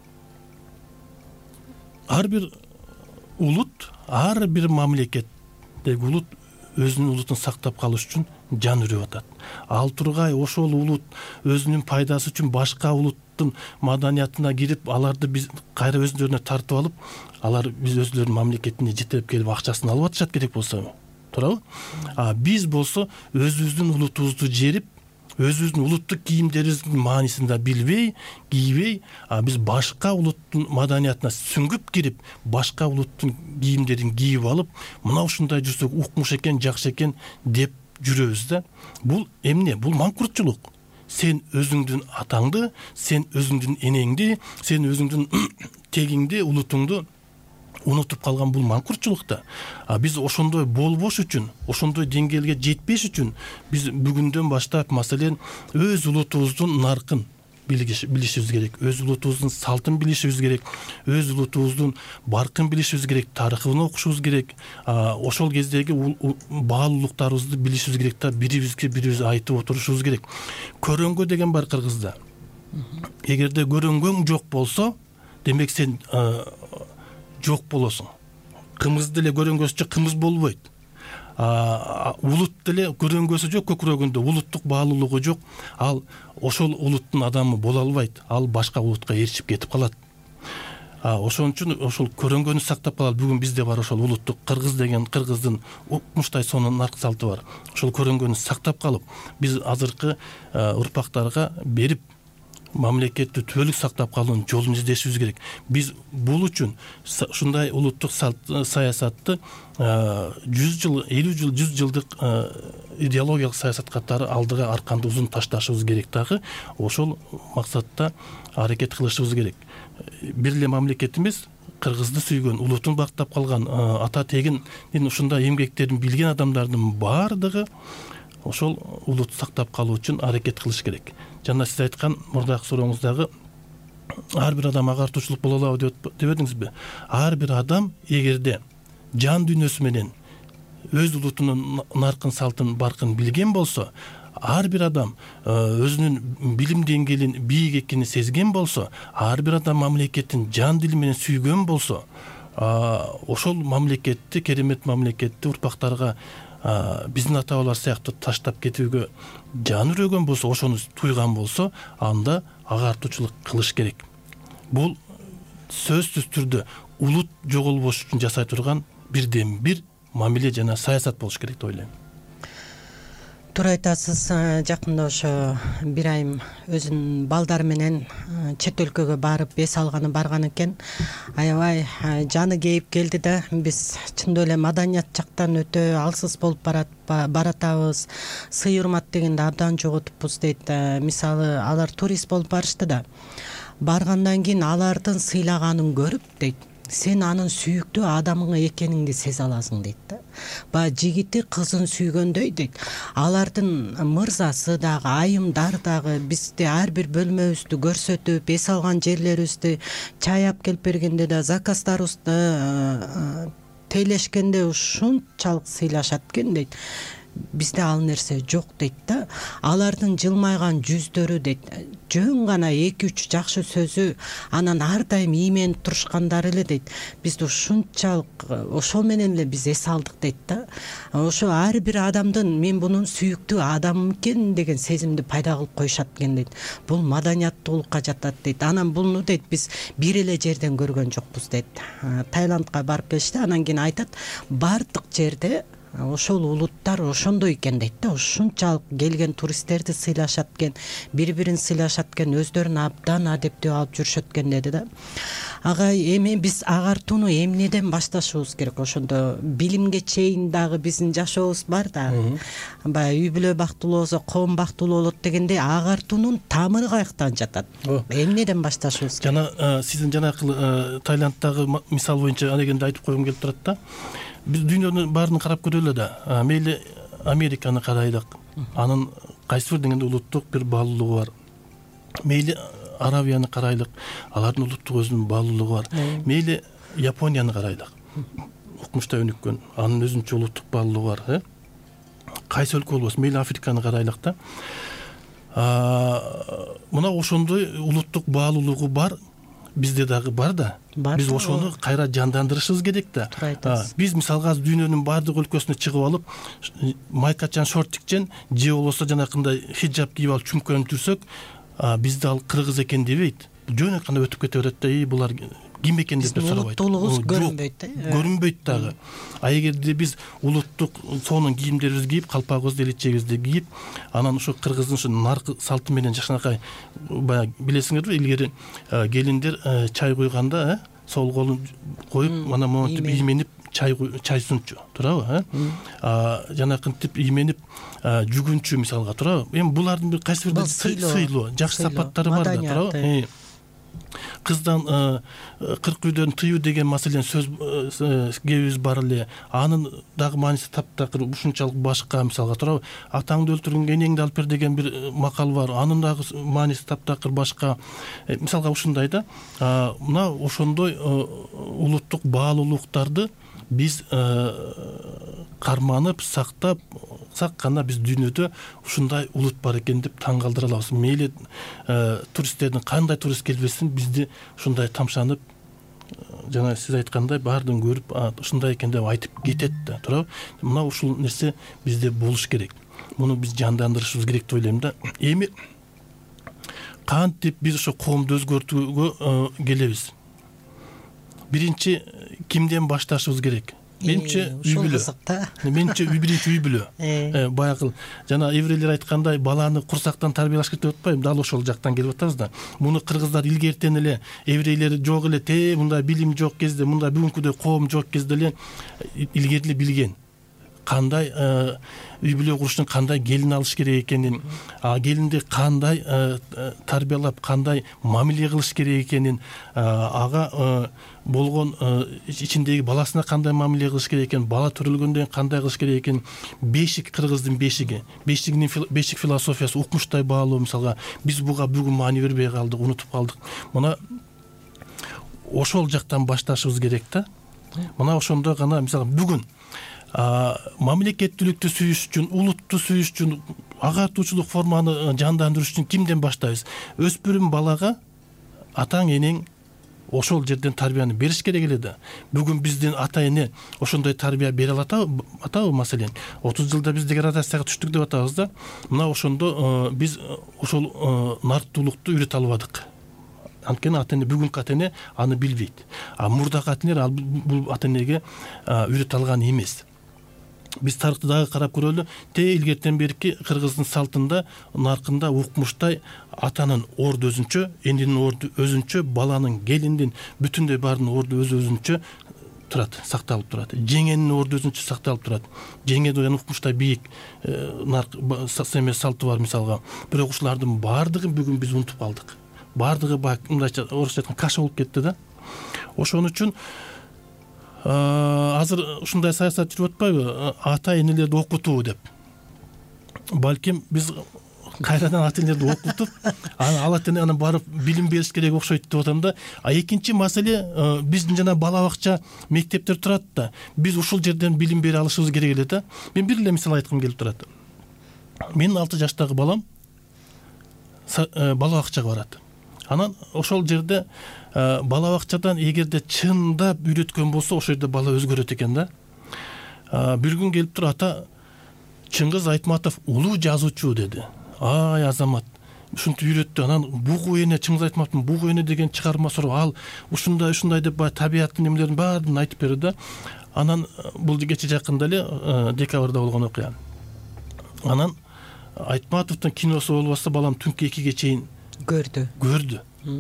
ар бир улут, ар бир мамлекеттеги улут өзүнүн улутун сактап калыш үчүн жан үрүп атат. Ал тургай ошол улут өзүнүн пайдасы үчүн башка улуттун маданиятына кирип, аларды биз кайра өзүлөрүнө тартып алып, алар биз өзүлөрүнүн мамлекетине жетелеп келип акчасын алып атышат керек болсо, туурабы? А биз болсо өзүбүздүн улутубузду жерип, өзүбүздүн улуттук кийимдерибиздин маанисин да билбей, кийбей, а биз башка улуттун маданиятына сүңгүп кирип, башка улуттун кийимдерин кийип алып, мына ушундай жүрсөк укмуш экен, жакшы экен деп жүрөбүз да. Бул эмне? Бул манкуртчулук. Сен өзүңдүн атаңды, сен өзүңдүн энеңди, сен өзүңдүн тегиңди, улутуңду унутуп калган бул манкуртчулукта. А биз ошондой болбош үчүн, ошондой деңгээлге жетпеш үчүн биз бүгүндөн баштап, маселен, өз улутубуздун наркын билишибиз керек, өз улутубуздун салтын билишибиз керек, өз улутубуздун баркын билишибиз керек, тарыхын окушубуз керек. Ошол кездеги баалуулуктарыбызды билишибиз керек да, бирибизге бирибиз айтып отурушубуз керек. Көрөңгө деген бар кыргызда. Эгерде көрөңгөң жок болсо, демек сен жок болосуң. Кымыз деле көрөңгөсү кымыз болбойт. Улут деле көрөңгөсү жок көкүрөгүндө, улуттук баалуулугу жок. Ал ошол улуттун адамы боло албайт. Ал башка улутка ээрчип кетип калат. Ошон үчүн ошол көрөңгөнү сактап калат. Бүгүн бизде бар ошол улуттук кыргыз деген кыргыздын укмуштай сонун нарк салты бар. Ошол көрөңгөнү сактап калып, биз азыркы урпактарга берип мамлекетти түбөлүк сактап калуунун жолун издешибиз керек. Биз бул үчүн ушундай улуттук саясатты жүз жыл, элүү жыл, жүз жылдык идеологиялык саясат катары алдыга арканды узун ташташыбыз керек дагы. Ошол максатта аракет кылышыбыз керек. Бир эле мамлекет эмес, кыргызды сүйгөн, улутун бактап калган, ата тегин ушундай эмгектерин билген адамдардын баардыгы ошол улутты сактап калуу үчүн аракет кылыш керек. Жана сиз айткан мурдагы сурооңуздагы ар бир адам агартуучулук боло алабы деп дебедиңизби? Ар бир адам эгерде жан дүйнөсү менен өз улутунун наркын, салтын, баркын билген болсо, ар бир адам өзүнүн билим деңгээлин бийик экенин сезген болсо, ар бир адам мамлекеттин жан дили менен сүйгөн болсо, ошол мамлекетти, керемет мамлекетти урпактарга биздин ата бабалар сыяктуу таштап кетүүгө жан үрөгөн болсо, ошону туйган болсо, анда агартуучулук кылыш керек. Бул сөзсүз түрдө улут жоголбош үчүн жасай турган бирден бир мамиле жана саясат болуш керек деп ойлойм. Туура айтасыз. Жакында ошо бир айым өзүнүн балдары менен чет өлкөгө барып эс алганы барган экен. Аябай жаны кейип келди да, биз чындап эле маданият жактан өтө алсыз болуп баратабыз, сый урмат дегенди абдан жоготуппуз дейт. Мисалы, алар турист болуп барышты да, баргандан кийин алардын сыйлаганын көрүп дейт, сен анын сүйүктүү адамың экениңди сезе аласың дейт да. Баягы жигити кызын сүйгөндөй дейт. Алардын мырзасы дагы, айымдар дагы бизди ар бир бөлмөбүздү көрсөтүп, эс алган жерлерибизди чайап келип бергенде да, заказдарыбызды тейлешкенде ушунчалык сыйлашат экен дейт. Бизде ал нерсе жок дейт да. Алардын жылмайган жүздөрү дейт, жөн гана эки үч жакшы сөзү, анан ар дайым ийменип турушкандары эле дейт. Бизди ушунчалык ошол менен эле биз эс алдык дейт да. Ошо ар бир адамдын мен бунун сүйүктүү адамым экен деген сезимди пайда кылып коюшат экен дейт. Бул маданияттуулукка жатат дейт. Анан буну дейт биз бир эле жерден көргөн жокпуз дейт. Таиландка барып келишти, анан кийин айтат, бардык жерде ошол улуттар ошондой экен дейт да, ушунчалык келген туристтерди сыйлашат экен, бири бирин сыйлашат экен, өздөрүн абдан адептүү алып жүрүшөт экен деди да. Ага, эми биз агартууну эмнеден башташыбыз керек? Ошондо билимге чейин дагы биздин жашообуз бар да. Баягы үй бүлө бактылуу болсо коом бактылуу болот дегендей, агартуунун тамыры каяктан жатат? Эмнеден башташыбыз керек? Жана сиздин жанакы Таиланддагы мисал боюнча анегенде айтып койгум келип турат да. Биз дүйнөнүн баарын карап көрөлү да. Мейли Американы карайлык, анын кайсы бир дегенде улуттук бир баалуулугу бар. Мейли Аравияны карайлык, алардын улуттук өзүнүн баалуулугу бар. Мейли Японияны карайлык, укмуштай өнүккөн, анын өзүнчө улуттук баалуулугу бар. Кайсы өлкө болбосун, мейли Африканы карайлык да. Мына ошондой улуттук баалуулугу бар, бизде дагы бар да. Биз ошону кайра жандандырышыбыз керек да. Биз мисалга азыр дүйнөнүн баардык өлкөсүнө чыгып алып, майкачан, шортикчен же болбосо жанакындай хиджаб кийип алып чүмкөнүп жүрсөк, бизде ал кыргыз экен дебейт. Жөн эле өтүп кете берет да, "Эй, булар ким экен" деп сурабайт. Улуттуулугубуз көрүнбөйт да. Көрүнбөйт дагы. А эгерде биз улуттук сонун кийимдерибизди кийип, калпагыбызды, элечегибизди кийип, анан ошо кыргыздын ошо наркы салты менен жакшынакай, баягы билесиңерби, илгери келиндер чай куйганда, сол колун коюп, мана монтип ийменип чай чай сунчу, туурабы? Жанакынтип ийменип жүгүнчү мисалга, туурабы? Эми булардын бир кайсы бир сыйлоо, жакшы сапаттары бар да, туурабы? Кыздан кырк үйдөн тыюу деген маселен сөз кебиз бар эле. Анын дагы мааниси таптакыр ушунчалык башка, мисалга туурабы? Атаңды өлтүргөнгө энеңди алып бер деген бир макал бар. Анын дагы мааниси таптакыр башка. Мисалга ушундай да. Мына ошондой улуттук баалуулуктарды биз карманып, сактап сакканда биз дүйнөдө ушундай улут бар экен деп таң калтыра алабыз. Мейли туристтердин кандай турист келбесин, бизди ушундай тамшанып, жана сиз айткандай баардыгын көрүп, ушундай экен деп айтып кетет да, туурабы? Мына ушул нерсе бизде болуш керек. Муну биз жандандырышыбыз керек деп ойлойм да. Эми кантип биз ошо коомду өзгөртүүгө келебиз? Биринчи кимден башташыбыз керек? Менче үй бүлө. Менче биринчи үй бүлө. Баягы жана еврейлер айткандай, баланы курсактан тарбиялаш керек деп атпайбы? Дал ошол жактан келип атабыз да. Муну кыргыздар илгертен эле, еврейлер жок эле, те мындай билим жок кезде, мындай бүгүнкүдөй коом жок кезде эле илгери билген. Кандай үй бүлө куруштун кандай келин алыш керек экенин, а келинди кандай тарбиялап, кандай мамиле кылыш керек экенин, ага болгон ичиндеги баласына кандай мамиле кылыш керек экен, бала төрөлгөндөн кандай кылыш керек экен, бешик, кыргыздын бешиги, бешигинин бешик философиясы укмуштай баалуу. Мисалга биз буга бүгүн маани бербей калдык, унутуп калдык. Мына ошол жактан башташыбыз керек да. Мына ошондо гана мисалга бүгүн мамлекеттүүлүктү сүйүш үчүн, улутту сүйүш үчүн, агартуучулук форманы жандандырыш үчүн кимден баштайбыз? Өспүрүм балага атаң, энең ошол жерден тарбияны бериш керек эле да. Бүгүн биздин ата эне ошондой тарбия бере алатабы? Атабы маселен отуз жылда биз деградацияга түштүк деп атабыз да. Мына ошондо биз ошол нарктуулукту үйрөтө албадык. Анткени ата эне, бүгүнкү ата эне аны билбейт. А мурдакы ата энелер бул ата энеге үйрөтө алган эмес. Биз тарыхты дагы карап көрөлү. Те илгертен берки кыргыздын салтында, наркында укмуштай атанын орду өзүнчө, эненин орду өзүнчө, баланын, келиндин бүтүндөй баарынын орду өз өзүнчө турат, сакталып турат. Жеңенин орду өзүнчө сакталып турат. Жеңе деген укмуштай бийик нарк семе салты бар мисалга. Бирок ушулардын баардыгын бүгүн биз унутуп калдык. Баардыгы мындайча орусча айтканда каша болуп кетти да. Ошон үчүн азыр ушундай саясат жүрүп атпайбы? Ата энелерди окутуу деп. Балким биз кайрадан ата энелерди окутуп, ал ата эне анан барып билим бериш керек окшойт деп атам да. А экинчи маселе, биздин жана бала бакча, мектептер турат да. Биз ушул жерден билим бере алышыбыз керек эле да. Мен бир эле мисал айткым келип турат. Менин алты жаштагы балам бала бакчага барат. Анан ошол жерде бала бакчадан эгерде чындап үйрөткөн болсо, ошол жерде бала өзгөрөт экен да. Бир күн келип туруп, ата, Чыңгыз Айтматов улуу жазуучу деди. Ай азамат, ушинтип үйрөттү. Анан бугу эне, Чыңгыз Айтматовдун бугу эне деген чыгармасы бар. Ал ушундай ушундай деп табияттын эмелерин баарын айтып берди да. Анан бул кече жакында эле декабрда болгон окуя. Анан Айтматовдун киносу болбосо балам түнкү экиге чейин көрдү. Көрдү.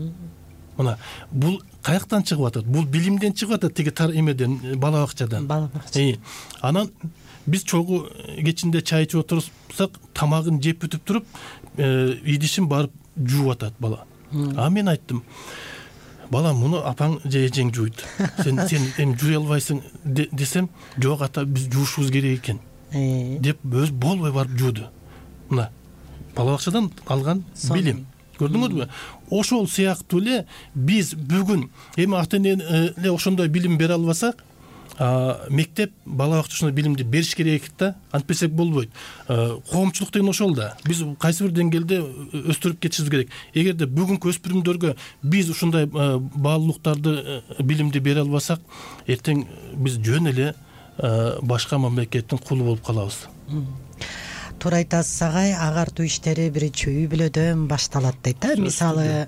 Мына бул каяктан чыгып атат? Бул билимден чыгып атат, тиги тар эмеден, бала бакчадан. Бала бакча. Анан биз чогуу кечинде чай ичип отурсак, тамагын жеп бүтүп туруп, идишин барып жууп атат бала. А мен айттым, балам, муну апаң же эжең жуйт. Сен сен эми жуй албайсың десем, жок ата, биз жуушубуз керек экен. Деп өз болбой барып жууду. Мына бала бакчадан алган билим. Көрдүңүзбү? Ошол сыяктуу эле биз бүгүн эми ата-эне эле ошондой билим бере албасак, мектеп бала бакча ошондой билимди бериш керек да, антпесек болбойт. Коомчулук деген ошол да. Биз кайсы бир деңгээлде өстүрүп кетишибиз керек. Эгерде бүгүнкү өспүрүмдөргө биз ушундай баалуулуктарды, билимди бере албасак, эртең биз жөн эле башка мамлекеттин кулу болуп калабыз. Туура айтасыз агай, агартуу иштери биринчи үй бүлөдөн башталат дейт да. Мисалы,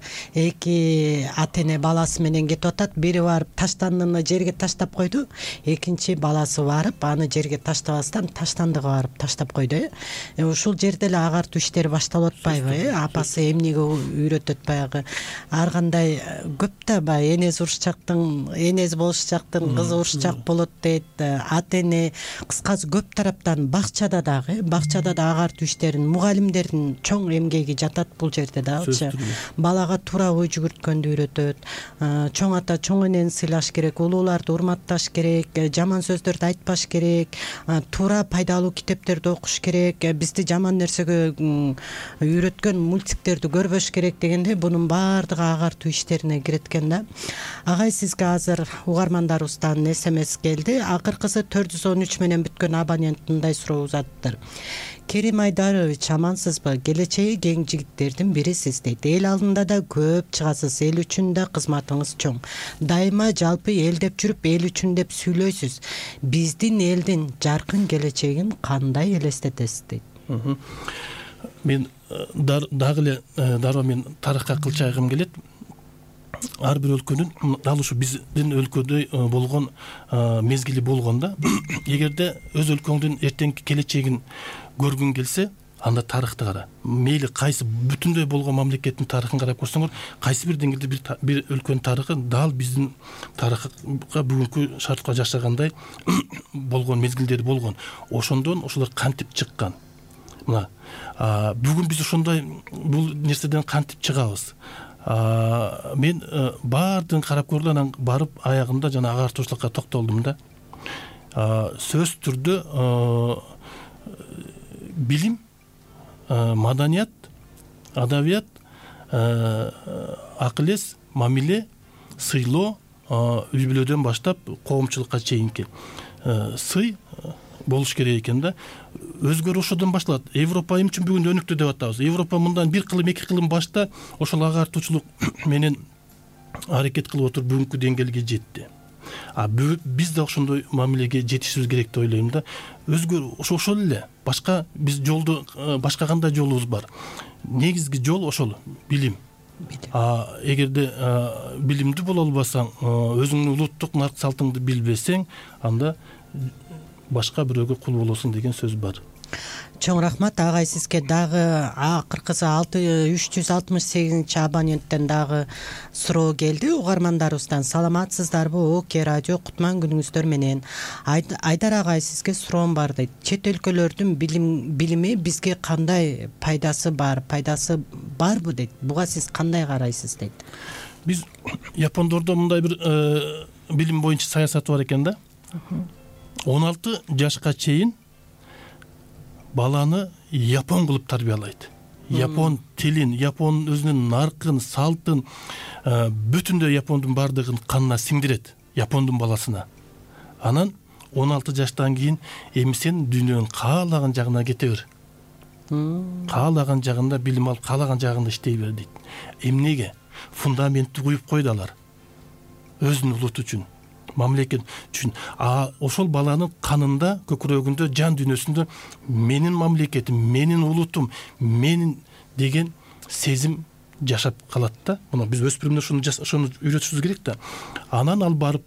эки ата-эне баласы менен кетип атат, бири барып таштандыны жерге таштап койду, экинчи баласы барып аны жерге таштабастан таштандыга барып таштап койду. Э, ушул жерде эле агартуу иштери башталып атпайбы? Э, апасы эмнеге үйрөтөт баягы? Ар кандай көп да баягы энеси урушчактын, энеси болушчактын кызы урушчак болот дейт. Ата-эне кыскасы көп тараптан бакчада дагы, бакчада да агартуу иштерин, мугалимдердин чоң эмгеги жатат бул жерде дагычы. Балага туура ой жүгүрткөндү үйрөтөт. Чоң ата чоң энени сыйлаш керек, улууларды урматташ керек, жаман сөздөрдү айтпаш керек, туура пайдалуу китептерди окуш керек, бизди жаман нерсеге үйрөткөн мультиктерди көрбөш керек дегенде бунун баардыгы агартуу иштерине кирет экен да. Агай, сизге азыр угармандарыбыздан эс эм эс келди. Акыркысы төрт жүз он үч менен бүткөн абонент мындай суроо узаттыр. Керим Айдарович, амансызбы? Келечеги кең жигиттердин бирисиз дейт. Эл алдында да көп чыгасыз, эл үчүн да кызматыңыз чоң. Дайыма жалпы эл деп жүрүп, эл үчүн деп сүйлөйсүз. Биздин элдин жаркын келечегин кандай элестетесиз дейт. Мен дагы эле дароо мен тарыхка кылчайгым келет. Ар бир өлкөнүн, дал ушу биздин өлкөдө болгон мезгили болгондо, эгерде өз өлкөңдүн эртеңки келечегин көргүң келсе, анда тарыхты кара. Мейли кайсы бүтүндөй болгон мамлекеттин тарыхын карап көрсөңөр, кайсы бир деңгээлде бир, бир өлкөнүн тарыхы дал биздин тарыхка бүгүнкү шартка жашагандай болгон мезгилдери болгон. Ошондон ошолор кантип чыккан. Мына, бүгүн биз ошондой бул нерседен кантип чыгабыз? Мен баардыгын карап көрдүм, анан барып аягында жана агартуучулукка токтолдум да. Сөз түрдө билим, маданият, адабият, акыл эс, мамиле, сыйлоо, үй бүлөдөн баштап коомчулукка чейинки сый болуш керек экен да. Өзгөрүү ошодон башталат. Европа эми үчүн бүгүн өнүктү деп атабыз. Европа мындан бир кылым, эки кылым башта ошол агартуучулук менен аракет кылып отуруп бүгүнкү деңгээлге жетти. А биз да ошондой мамилеге жетишибиз керек деп ойлойм да. Өзгөрүү ошол эле. Башка биз жолду, башка кандай жолубуз бар? Негизги жол ошол, билим. А эгерде билимдүү боло албасаң, өзүңдүн улуттук нарк салтыңды билбесең, анда башка бирөөгө кул болосуң деген сөз бар. Чоң рахмат агай, сизге дагы акыркысы үч жүз алтымыш сегизинчи абоненттен дагы суроо келди. Угармандарыбыздан саламатсыздарбы? ОК радио, кутман күнүңүздөр менен. Айдар агай, сизге суроом бар дейт. Чет өлкөлөрдүн билим билими бизге кандай пайдасы бар? Пайдасы барбы дейт. Буга сиз кандай карайсыз дейт. Биз япондордо мындай бир билим боюнча саясат бар экен да. он алты жашка чейин баланы япон кылып тарбиялайт. Япон тилин, япон өзүнүн наркын, салтын, бүтүндөй япондун бардыгын канына сиңдирет, япондун баласына. Анан он алты жаштан кийин эми сен дүйнөнүн каалаган жагына кете бер. Каалаган жагында билим алып, каалаган жагында иштей бер дейт. Эмнеге? Фундаментти куюп койду алар. Өзүнүн улуту үчүн, мамлекет үчүн. А ошол баланын канында, көкүрөгүндө, жан дүйнөсүндө менин мамлекетим, менин улутум, менин деген сезим жашап калат да. Мына биз өспүрүмдөр ушуну ушуну үйрөтүшүбүз керек да. Анан ал барып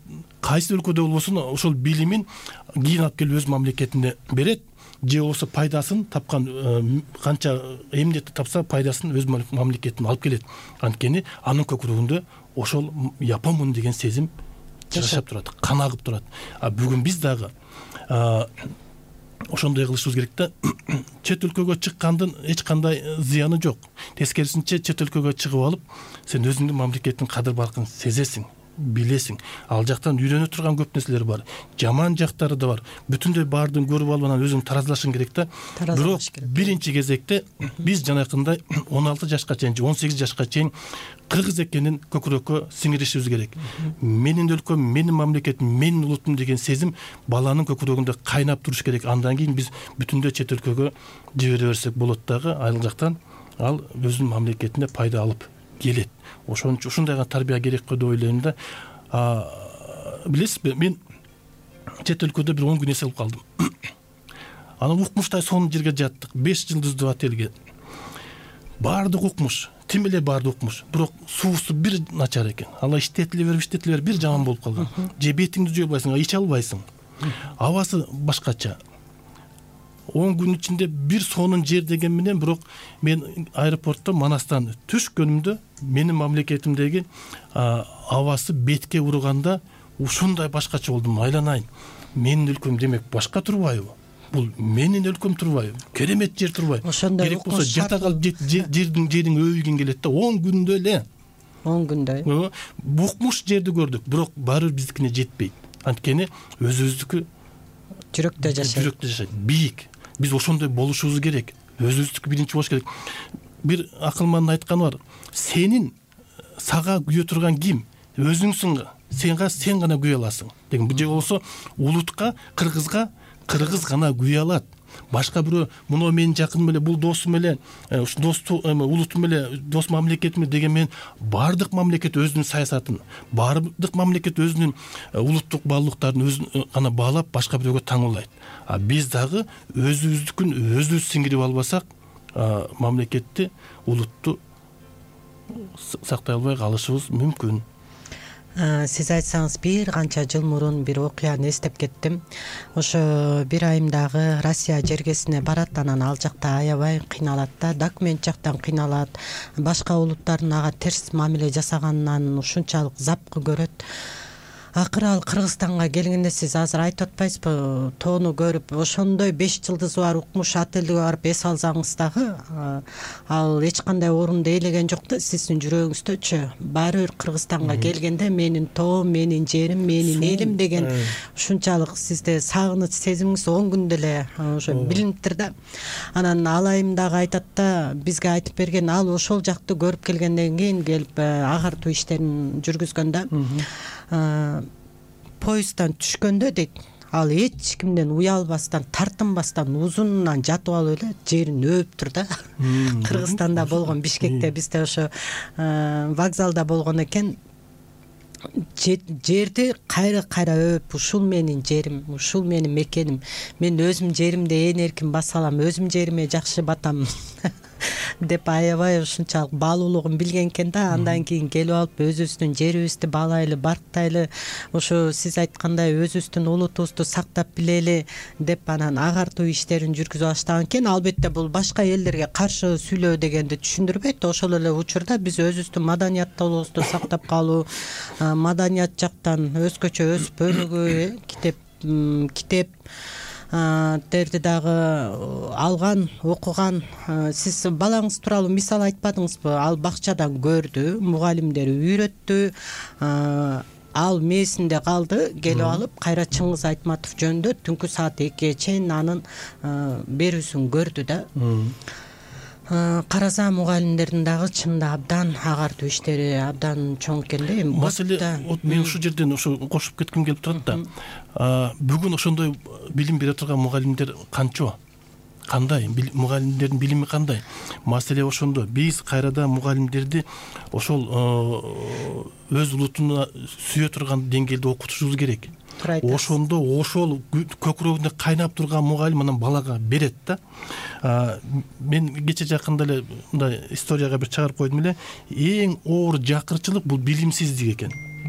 кайсы өлкөдө болбосун ошол билимин кийин алып келип өз мамлекетине берет, же болбосо пайдасын тапкан канча эмнети тапса пайдасын өз мамлекетине алып келет. Анткени анын көкүрөгүндө ошол японмун деген сезим жашап турат, канагып турат. А бүгүн биз дагы ошондой кылышыбыз керек да. Чет өлкөгө чыккандын эч кандай зыяны жок. Тескерисинче чет өлкөгө чыгып алып, сен өзүңдүн мамлекеттин кадыр баркын сезесиң, билесиң. Ал жактан үйрөнө турган көп нерселер бар. Жаман жактары да бар. Бүтүндөй баардыгын көрүп алып анан өзүң таразлашың керек да. Бирок биринчи кезекте биз жанакындай он алты жашка чейин, он сегиз жашка чейин кыргыз экенин көкүрөккө сиңиришибиз керек. Менин өлкөм, менин мамлекетим, менин улутум деген сезим баланын көкүрөгүндө кайнап туруш керек. Андан кийин биз бүтүндөй чет өлкөгө жибере берсек болот дагы, айыл жактан ал өзүнүн мамлекетине пайда алып келет. Ошон үчүн ушундайга тарбия керек го деп ойлойм да. Билесизби, мен чет өлкөдө бир он күн эс алып калдым. Анан укмуштай сонун жерге жаттык, беш жылдыздуу отелге. Баардык укмуш, тим эле баардык укмуш. Бирок суусу бир начар экен. Ала иштетиле берип, иштетиле берип бир жаман болуп калган. Же бетиңди жуя албайсың, иче албайсың. Абасы башкача. он күн ичинде бир сонун жер деген менен, бирок мен аэропортто Манастан түшкөнүмдө менин мамлекетимдеги абасы бетке урганда ушундай башкача болдум. Айланайын. Менин өлкөм демек башка турбайбы? Бул менин өлкөм турбайбы? Керемет жер турбайбы? Керек болсо жата калып жердин жериң өйгөн келет да, он күндө эле. он күндө. Букмуш жерди көрдүк, бирок баары биздикине жетпейт. Анткени өзүбүздүкү жүрөктө жашайт. Жүрөктө жашайт. Бийик. Биз ошондой болушубуз керек. Өзүбүздүкү биринчи болуш керек. Бир акылмандын айтканы бар. Сенин сага күйө турган ким? Өзүңсүң. Сенга сен гана күйө аласың. Деген же болсо улутка, кыргызга кыргыз гана күйө алат. Башка бирөө муну менин жакыным эле, бул досум эле, ушу досту улутум эле, дос мамлекетим деген мен баардык мамлекет өзүнүн саясатын, баардык мамлекет өзүнүн улуттук баалуулуктарын өзүн гана баалап, башка бирөөгө таңуулайт. А биз дагы өзүбүздүкүн өзүбүз сиңирип албасак, мамлекетти, улутту сактай албай калышыбыз мүмкүн. Сиз айтсаңыз, бир канча жыл мурун бир окуяны эстеп кеттим. Ошо бир айымдагы Россия жергесине барат, анан ал жакта аябай кыйналат да, документ жактан кыйналат. Башка улуттардын ага терс мамиле жасаганынан ушунчалык запкы көрөт. Акыры ал Кыргызстанга келгенде сиз азыр айтып атпайсызбы, тоону көрүп, ошондой беш жылдызы бар укмуш отелге барып эс алсаңыз дагы, ал эч кандай орунду ээлеген жок да сиздин жүрөгүңүздөчү. Баары бир Кыргызстанга келгенде менин тоом, менин жерим, менин элим деген ушунчалык сизде сагыныч сезимиңиз он күндө эле ошо билиниптир да. Анан ал айым дагы айтат да, бизге айтып берген, ал ошол жакты көрүп келгенден кийин келип агартуу иштерин жүргүзгөн да. Поезддан түшкөндө дейт, ал эч кимден уялбастан, тартынбастан узунунан жатып алып эле жерин өөптүр да. Кыргызстанда болгон, Бишкекте, бизде ошо вокзалда болгон экен. Жерди кайра-кайра өөп, ушул менин жерим, ушул менин мекеним. Мен өзүм жеримде ээн эркин баса алам, өзүм жериме жакшы батам деп аябай ушунчалык баалуулугун билген экен да. Андан кийин келип алып өзүбүздүн жерибизди баалайлы, барктайлы, ошо сиз айткандай өзүбүздүн улутубузду сактап билели деп анан агартуу иштерин жүргүзүп баштаган экен. Албетте бул башка элдерге каршы сүйлөө дегенди түшүндүрбөйт. Ошол эле учурда биз өзүбүздүн маданияттуулугубузду сактап калуу, маданият жактан өзгөчө өз бөлүгү китеп китеп терди дагы алган, окуган. Сиз балаңыз тууралуу мисал айтпадыңызбы? Ал бакчадан көрдү, мугалимдери үйрөттү, ал мээсинде калды, келип алып кайра Чыңгыз Айтматов жөнүндө түнкү саат экиге чейин анын берүүсүн көрдү да. Караса мугалимдердин дагы чында абдан агартуу иштери абдан чоң экен да. Маселе, мен ушул жерден ошо кошуп кетким келип турат да. Бүгүн ошондой билим бере турган мугалимдер канча? Кандай? Мугалимдердин билими кандай? Маселе ошондо. Биз кайрадан мугалимдерди ошол өз улутуна сүйө турган деңгээлде окутушубуз керек. Ошондо ошол көкүрөгүндө кайнап турган мугалим анан балага берет да. Мен кече жакында эле мындай историяга бир чыгарып койдум эле. Эң оор жакырчылык бул билимсиздик экен.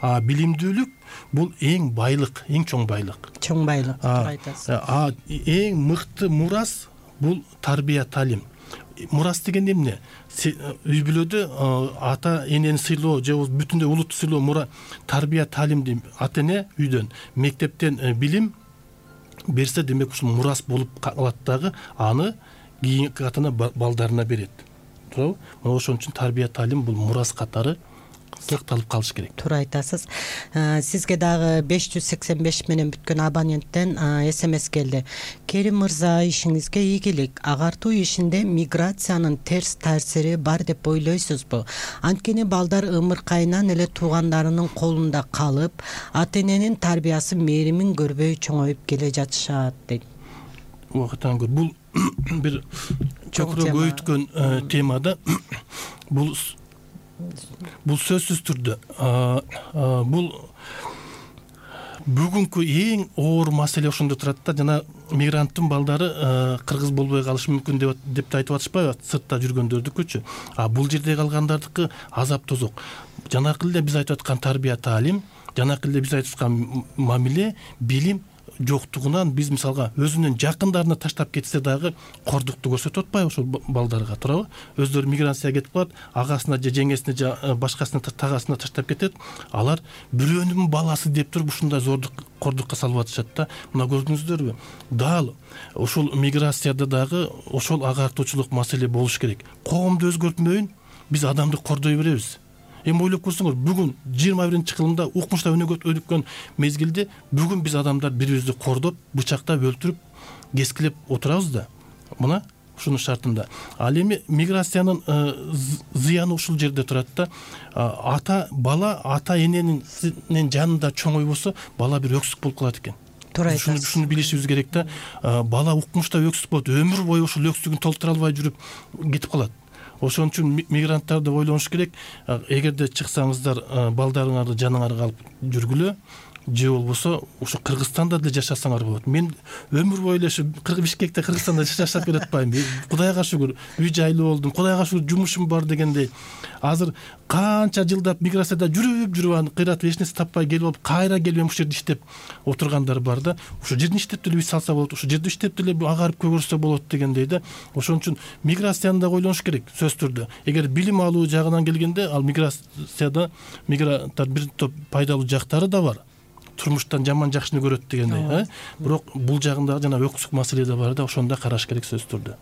а билимдүүлүк бул эң байлык, эң чоң байлык. Чоң байлык, туура айтасыз. А эң мыкты мурас бул тарбия таалим. Мурас деген эмне? Үй бүлөдө ата энени сыйлоо же бүтүндөй улутту сыйлоо мура тарбия таалим дейм. Ата эне үйдөн, мектептен билим берсе, демек ушул мурас болуп калат дагы, аны кийинки катына балдарына берет. Туурабы? Мына ошон үчүн тарбия таалим бул мурас катары сакталып калыш керек. Туура айтасыз. Сизге дагы беш жүз сексен беш менен бүткөн абоненттен эс эм эс келди. Керим мырза, ишиңизге ийгилик. Агартуу ишинде миграциянын терс таасири бар деп ойлойсузбу? Анткени балдар ымыркайынан эле туугандарынын колунда калып, ата эненин тарбиясы мээримин көрбөй чоңоюп келе жатышат дейт. Убакыттан көр. Бул бир чокурок өйткөн темада бул бул сөзсүз түрдө бул бүгүнкү эң оор маселе ошондо турат да. Жана мигранттын балдары кыргыз болбой калышы мүмкүн деп деп айтып атышпайбы, сыртта жүргөндөрдүкүчү. А бул жерде калгандардыкы азап тозок. Жанакы эле биз айтып аткан тарбия таалим, жанакы эле биз айтып аткан мамиле, билим жоктугунан биз мисалга өзүнүн жакындарына таштап кетсе дагы кордукту көрсөтүп атпайбы ошол балдарга, туурабы? Өздөрү миграция кетип калат, агасына же жеңесине же башкасына тагасына таштап кетет. Алар бирөөнүн баласы деп туруп ушундай зордук кордукка салып атышат да. Мына көрдүңүздөрбү? Дал ошол миграцияда дагы ошол агартуучулук маселе болуш керек. Коомду өзгөртмөйүн биз адамды кордой беребиз. Эми ойлоп көрсөңөр, бүгүн жыйырма биринчи кылымда укмушта өнөгөт өткөн мезгилде бүгүн биз адамдар бири-бирибизди кордоп, бычактап, өлтүрүп, кескилеп отурабыз да. Мына ушунун шартында. Ал эми миграциянын зыяны ушул жерде турат да. Ата бала ата эненин жанында чоңойбосо, бала бир өксүк болуп калат экен. Туура айтасыз. Ушуну билишибиз керек да. Бала укмушта өксүк болот, өмүр бою ушул өксүгүн толтура албай жүрүп кетип калат. Ошон үчүн мигранттарды ойлонуш керек. Эгерде чыксаңыздар, балдарыңарды жаныңарга алып жүргүлө, же болбосо ушу Кыргызстанда деле жашасаңар болот. Мен өмүр бою эле ушу Бишкекте, Кыргызстанда жашап келатпайм. Кудайга шүгүр, үй жайлуу болдум. Кудайга шүгүр, жумушум бар дегендей. Азыр канча жылдап миграцияда жүрүп жүрүп аны кыйратып эч нерсе таппай келип алып, кайра келип ушул жерде иштеп отургандар бар да. Ушул жерде иштеп деле үй салса болот, ушул жерде иштеп деле агарып көгөрсө болот дегендей да. Ошон үчүн миграцияны да ойлонуш керек сөз түрдө. Эгер билим алуу жагынан келгенде, ал миграцияда мигранттар бир топ пайдалуу жактары да бар. Турмуштан жаман жакшыны көрөт дегендей, бирок бул жагында жана өксүк маселе да бар да, ошондо караш керек сөз түрдө.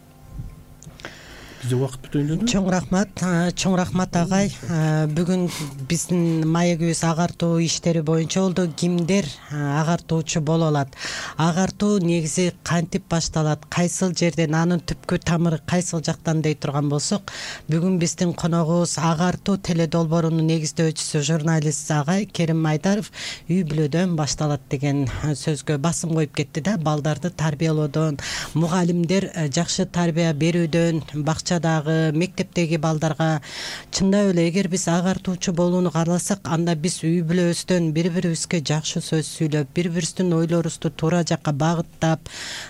Бизде убакыт бүтөйүндө. Чоң рахмат, чоң рахмат агай. Бүгүн биздин маегибиз агартуу иштери боюнча болду. Кимдер агартуучу боло алат? Агартуу негизи кантип башталат? Кайсыл жерден, анын түпкү тамыры кайсыл жактан дей турган болсок, бүгүн биздин коногубуз агартуу теледолбоорунун негиздөөчүсү журналист агай Керим Майдаров үй бүлөдөн башталат деген сөзгө басым коюп кетти да. Балдарды тарбиялоодон, мугалимдер жакшы тарбия берүүдөн, бакчадагы, мектептеги балдарга чындап эле эгер биз агартуучу болууну кааласак, анда биз үй бүлөбүздөн бири-бирибизге жакшы сөз сүйлөп, бири-бирибиздин ойлорубузду туура жакка багыттап,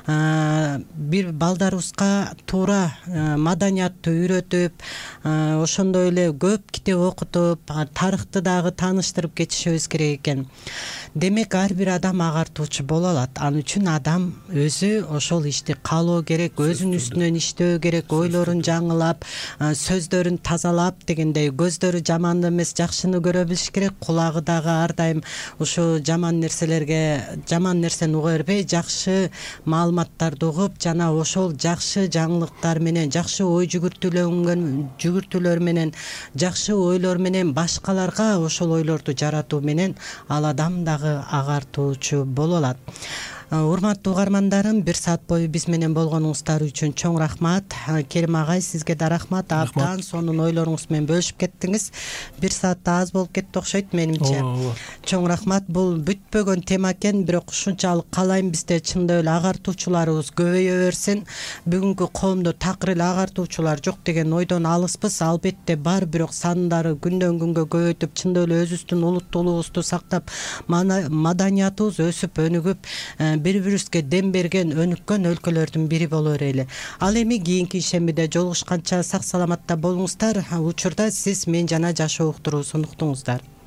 бир балдарыбызга туура маданиятты үйрөтүп, ошондой эле көп китеп окутуп, тарыхты дагы тааныштырып кетишибиз керек экен. Демек ар бир адам агартуучу боло алат. Ал үчүн адам өзү ошол ишти каалоо керек, өзүнүн үстүнөн иштөө керек, ойлорун жаңылап, сөздөрүн тазалап дегендей, көздөрү жаманды эмес жакшыны көрө билиш керек, кулагы дагы ар дайым ушу жаман нерселерге, жаман нерсени уга бербей, жакшы маалыматтарды угуп, жана ошол жакшы жаңылыктар менен, жакшы ой жүгүртүүлөнгөн жүгүртүүлөр менен, жакшы ойлор менен башкаларга ошол ойлорду жаратуу менен ал адам дагы агартуучу боло алат. Урматтуу угармандарым, бир саат бою биз менен болгонуңуздар үчүн чоң рахмат. Керим агай, сизге да рахмат. Абдан сонун ойлоруңуз менен бөлүшүп кеттиңиз. Бир саатта аз болуп кетти окшойт менимче. Чоң рахмат. Бул бүтпөгөн тема экен, бирок ушунчалык каалайм бизде чындап эле агартуучуларыбыз көбөйө берсин. Бүгүнкү коомдо такыр эле агартуучулар жок деген ойдон алыспыз. Албетте бар, бирок сандары күндөн күнгө көбөйтүп, чындап эле өзүбүздүн улуттуулугубузду сактап, маданиятыбыз өсүп, өнүгүп, бири-бирибизге дем берген, өнүккөн өлкөлөрдүн бири боло берели. Ал эми кийинки ишембиде жолугушканча сак саламатта болуңуздар. Учурда сиз Мен жана жашоо уктуруусун уктуңуздар.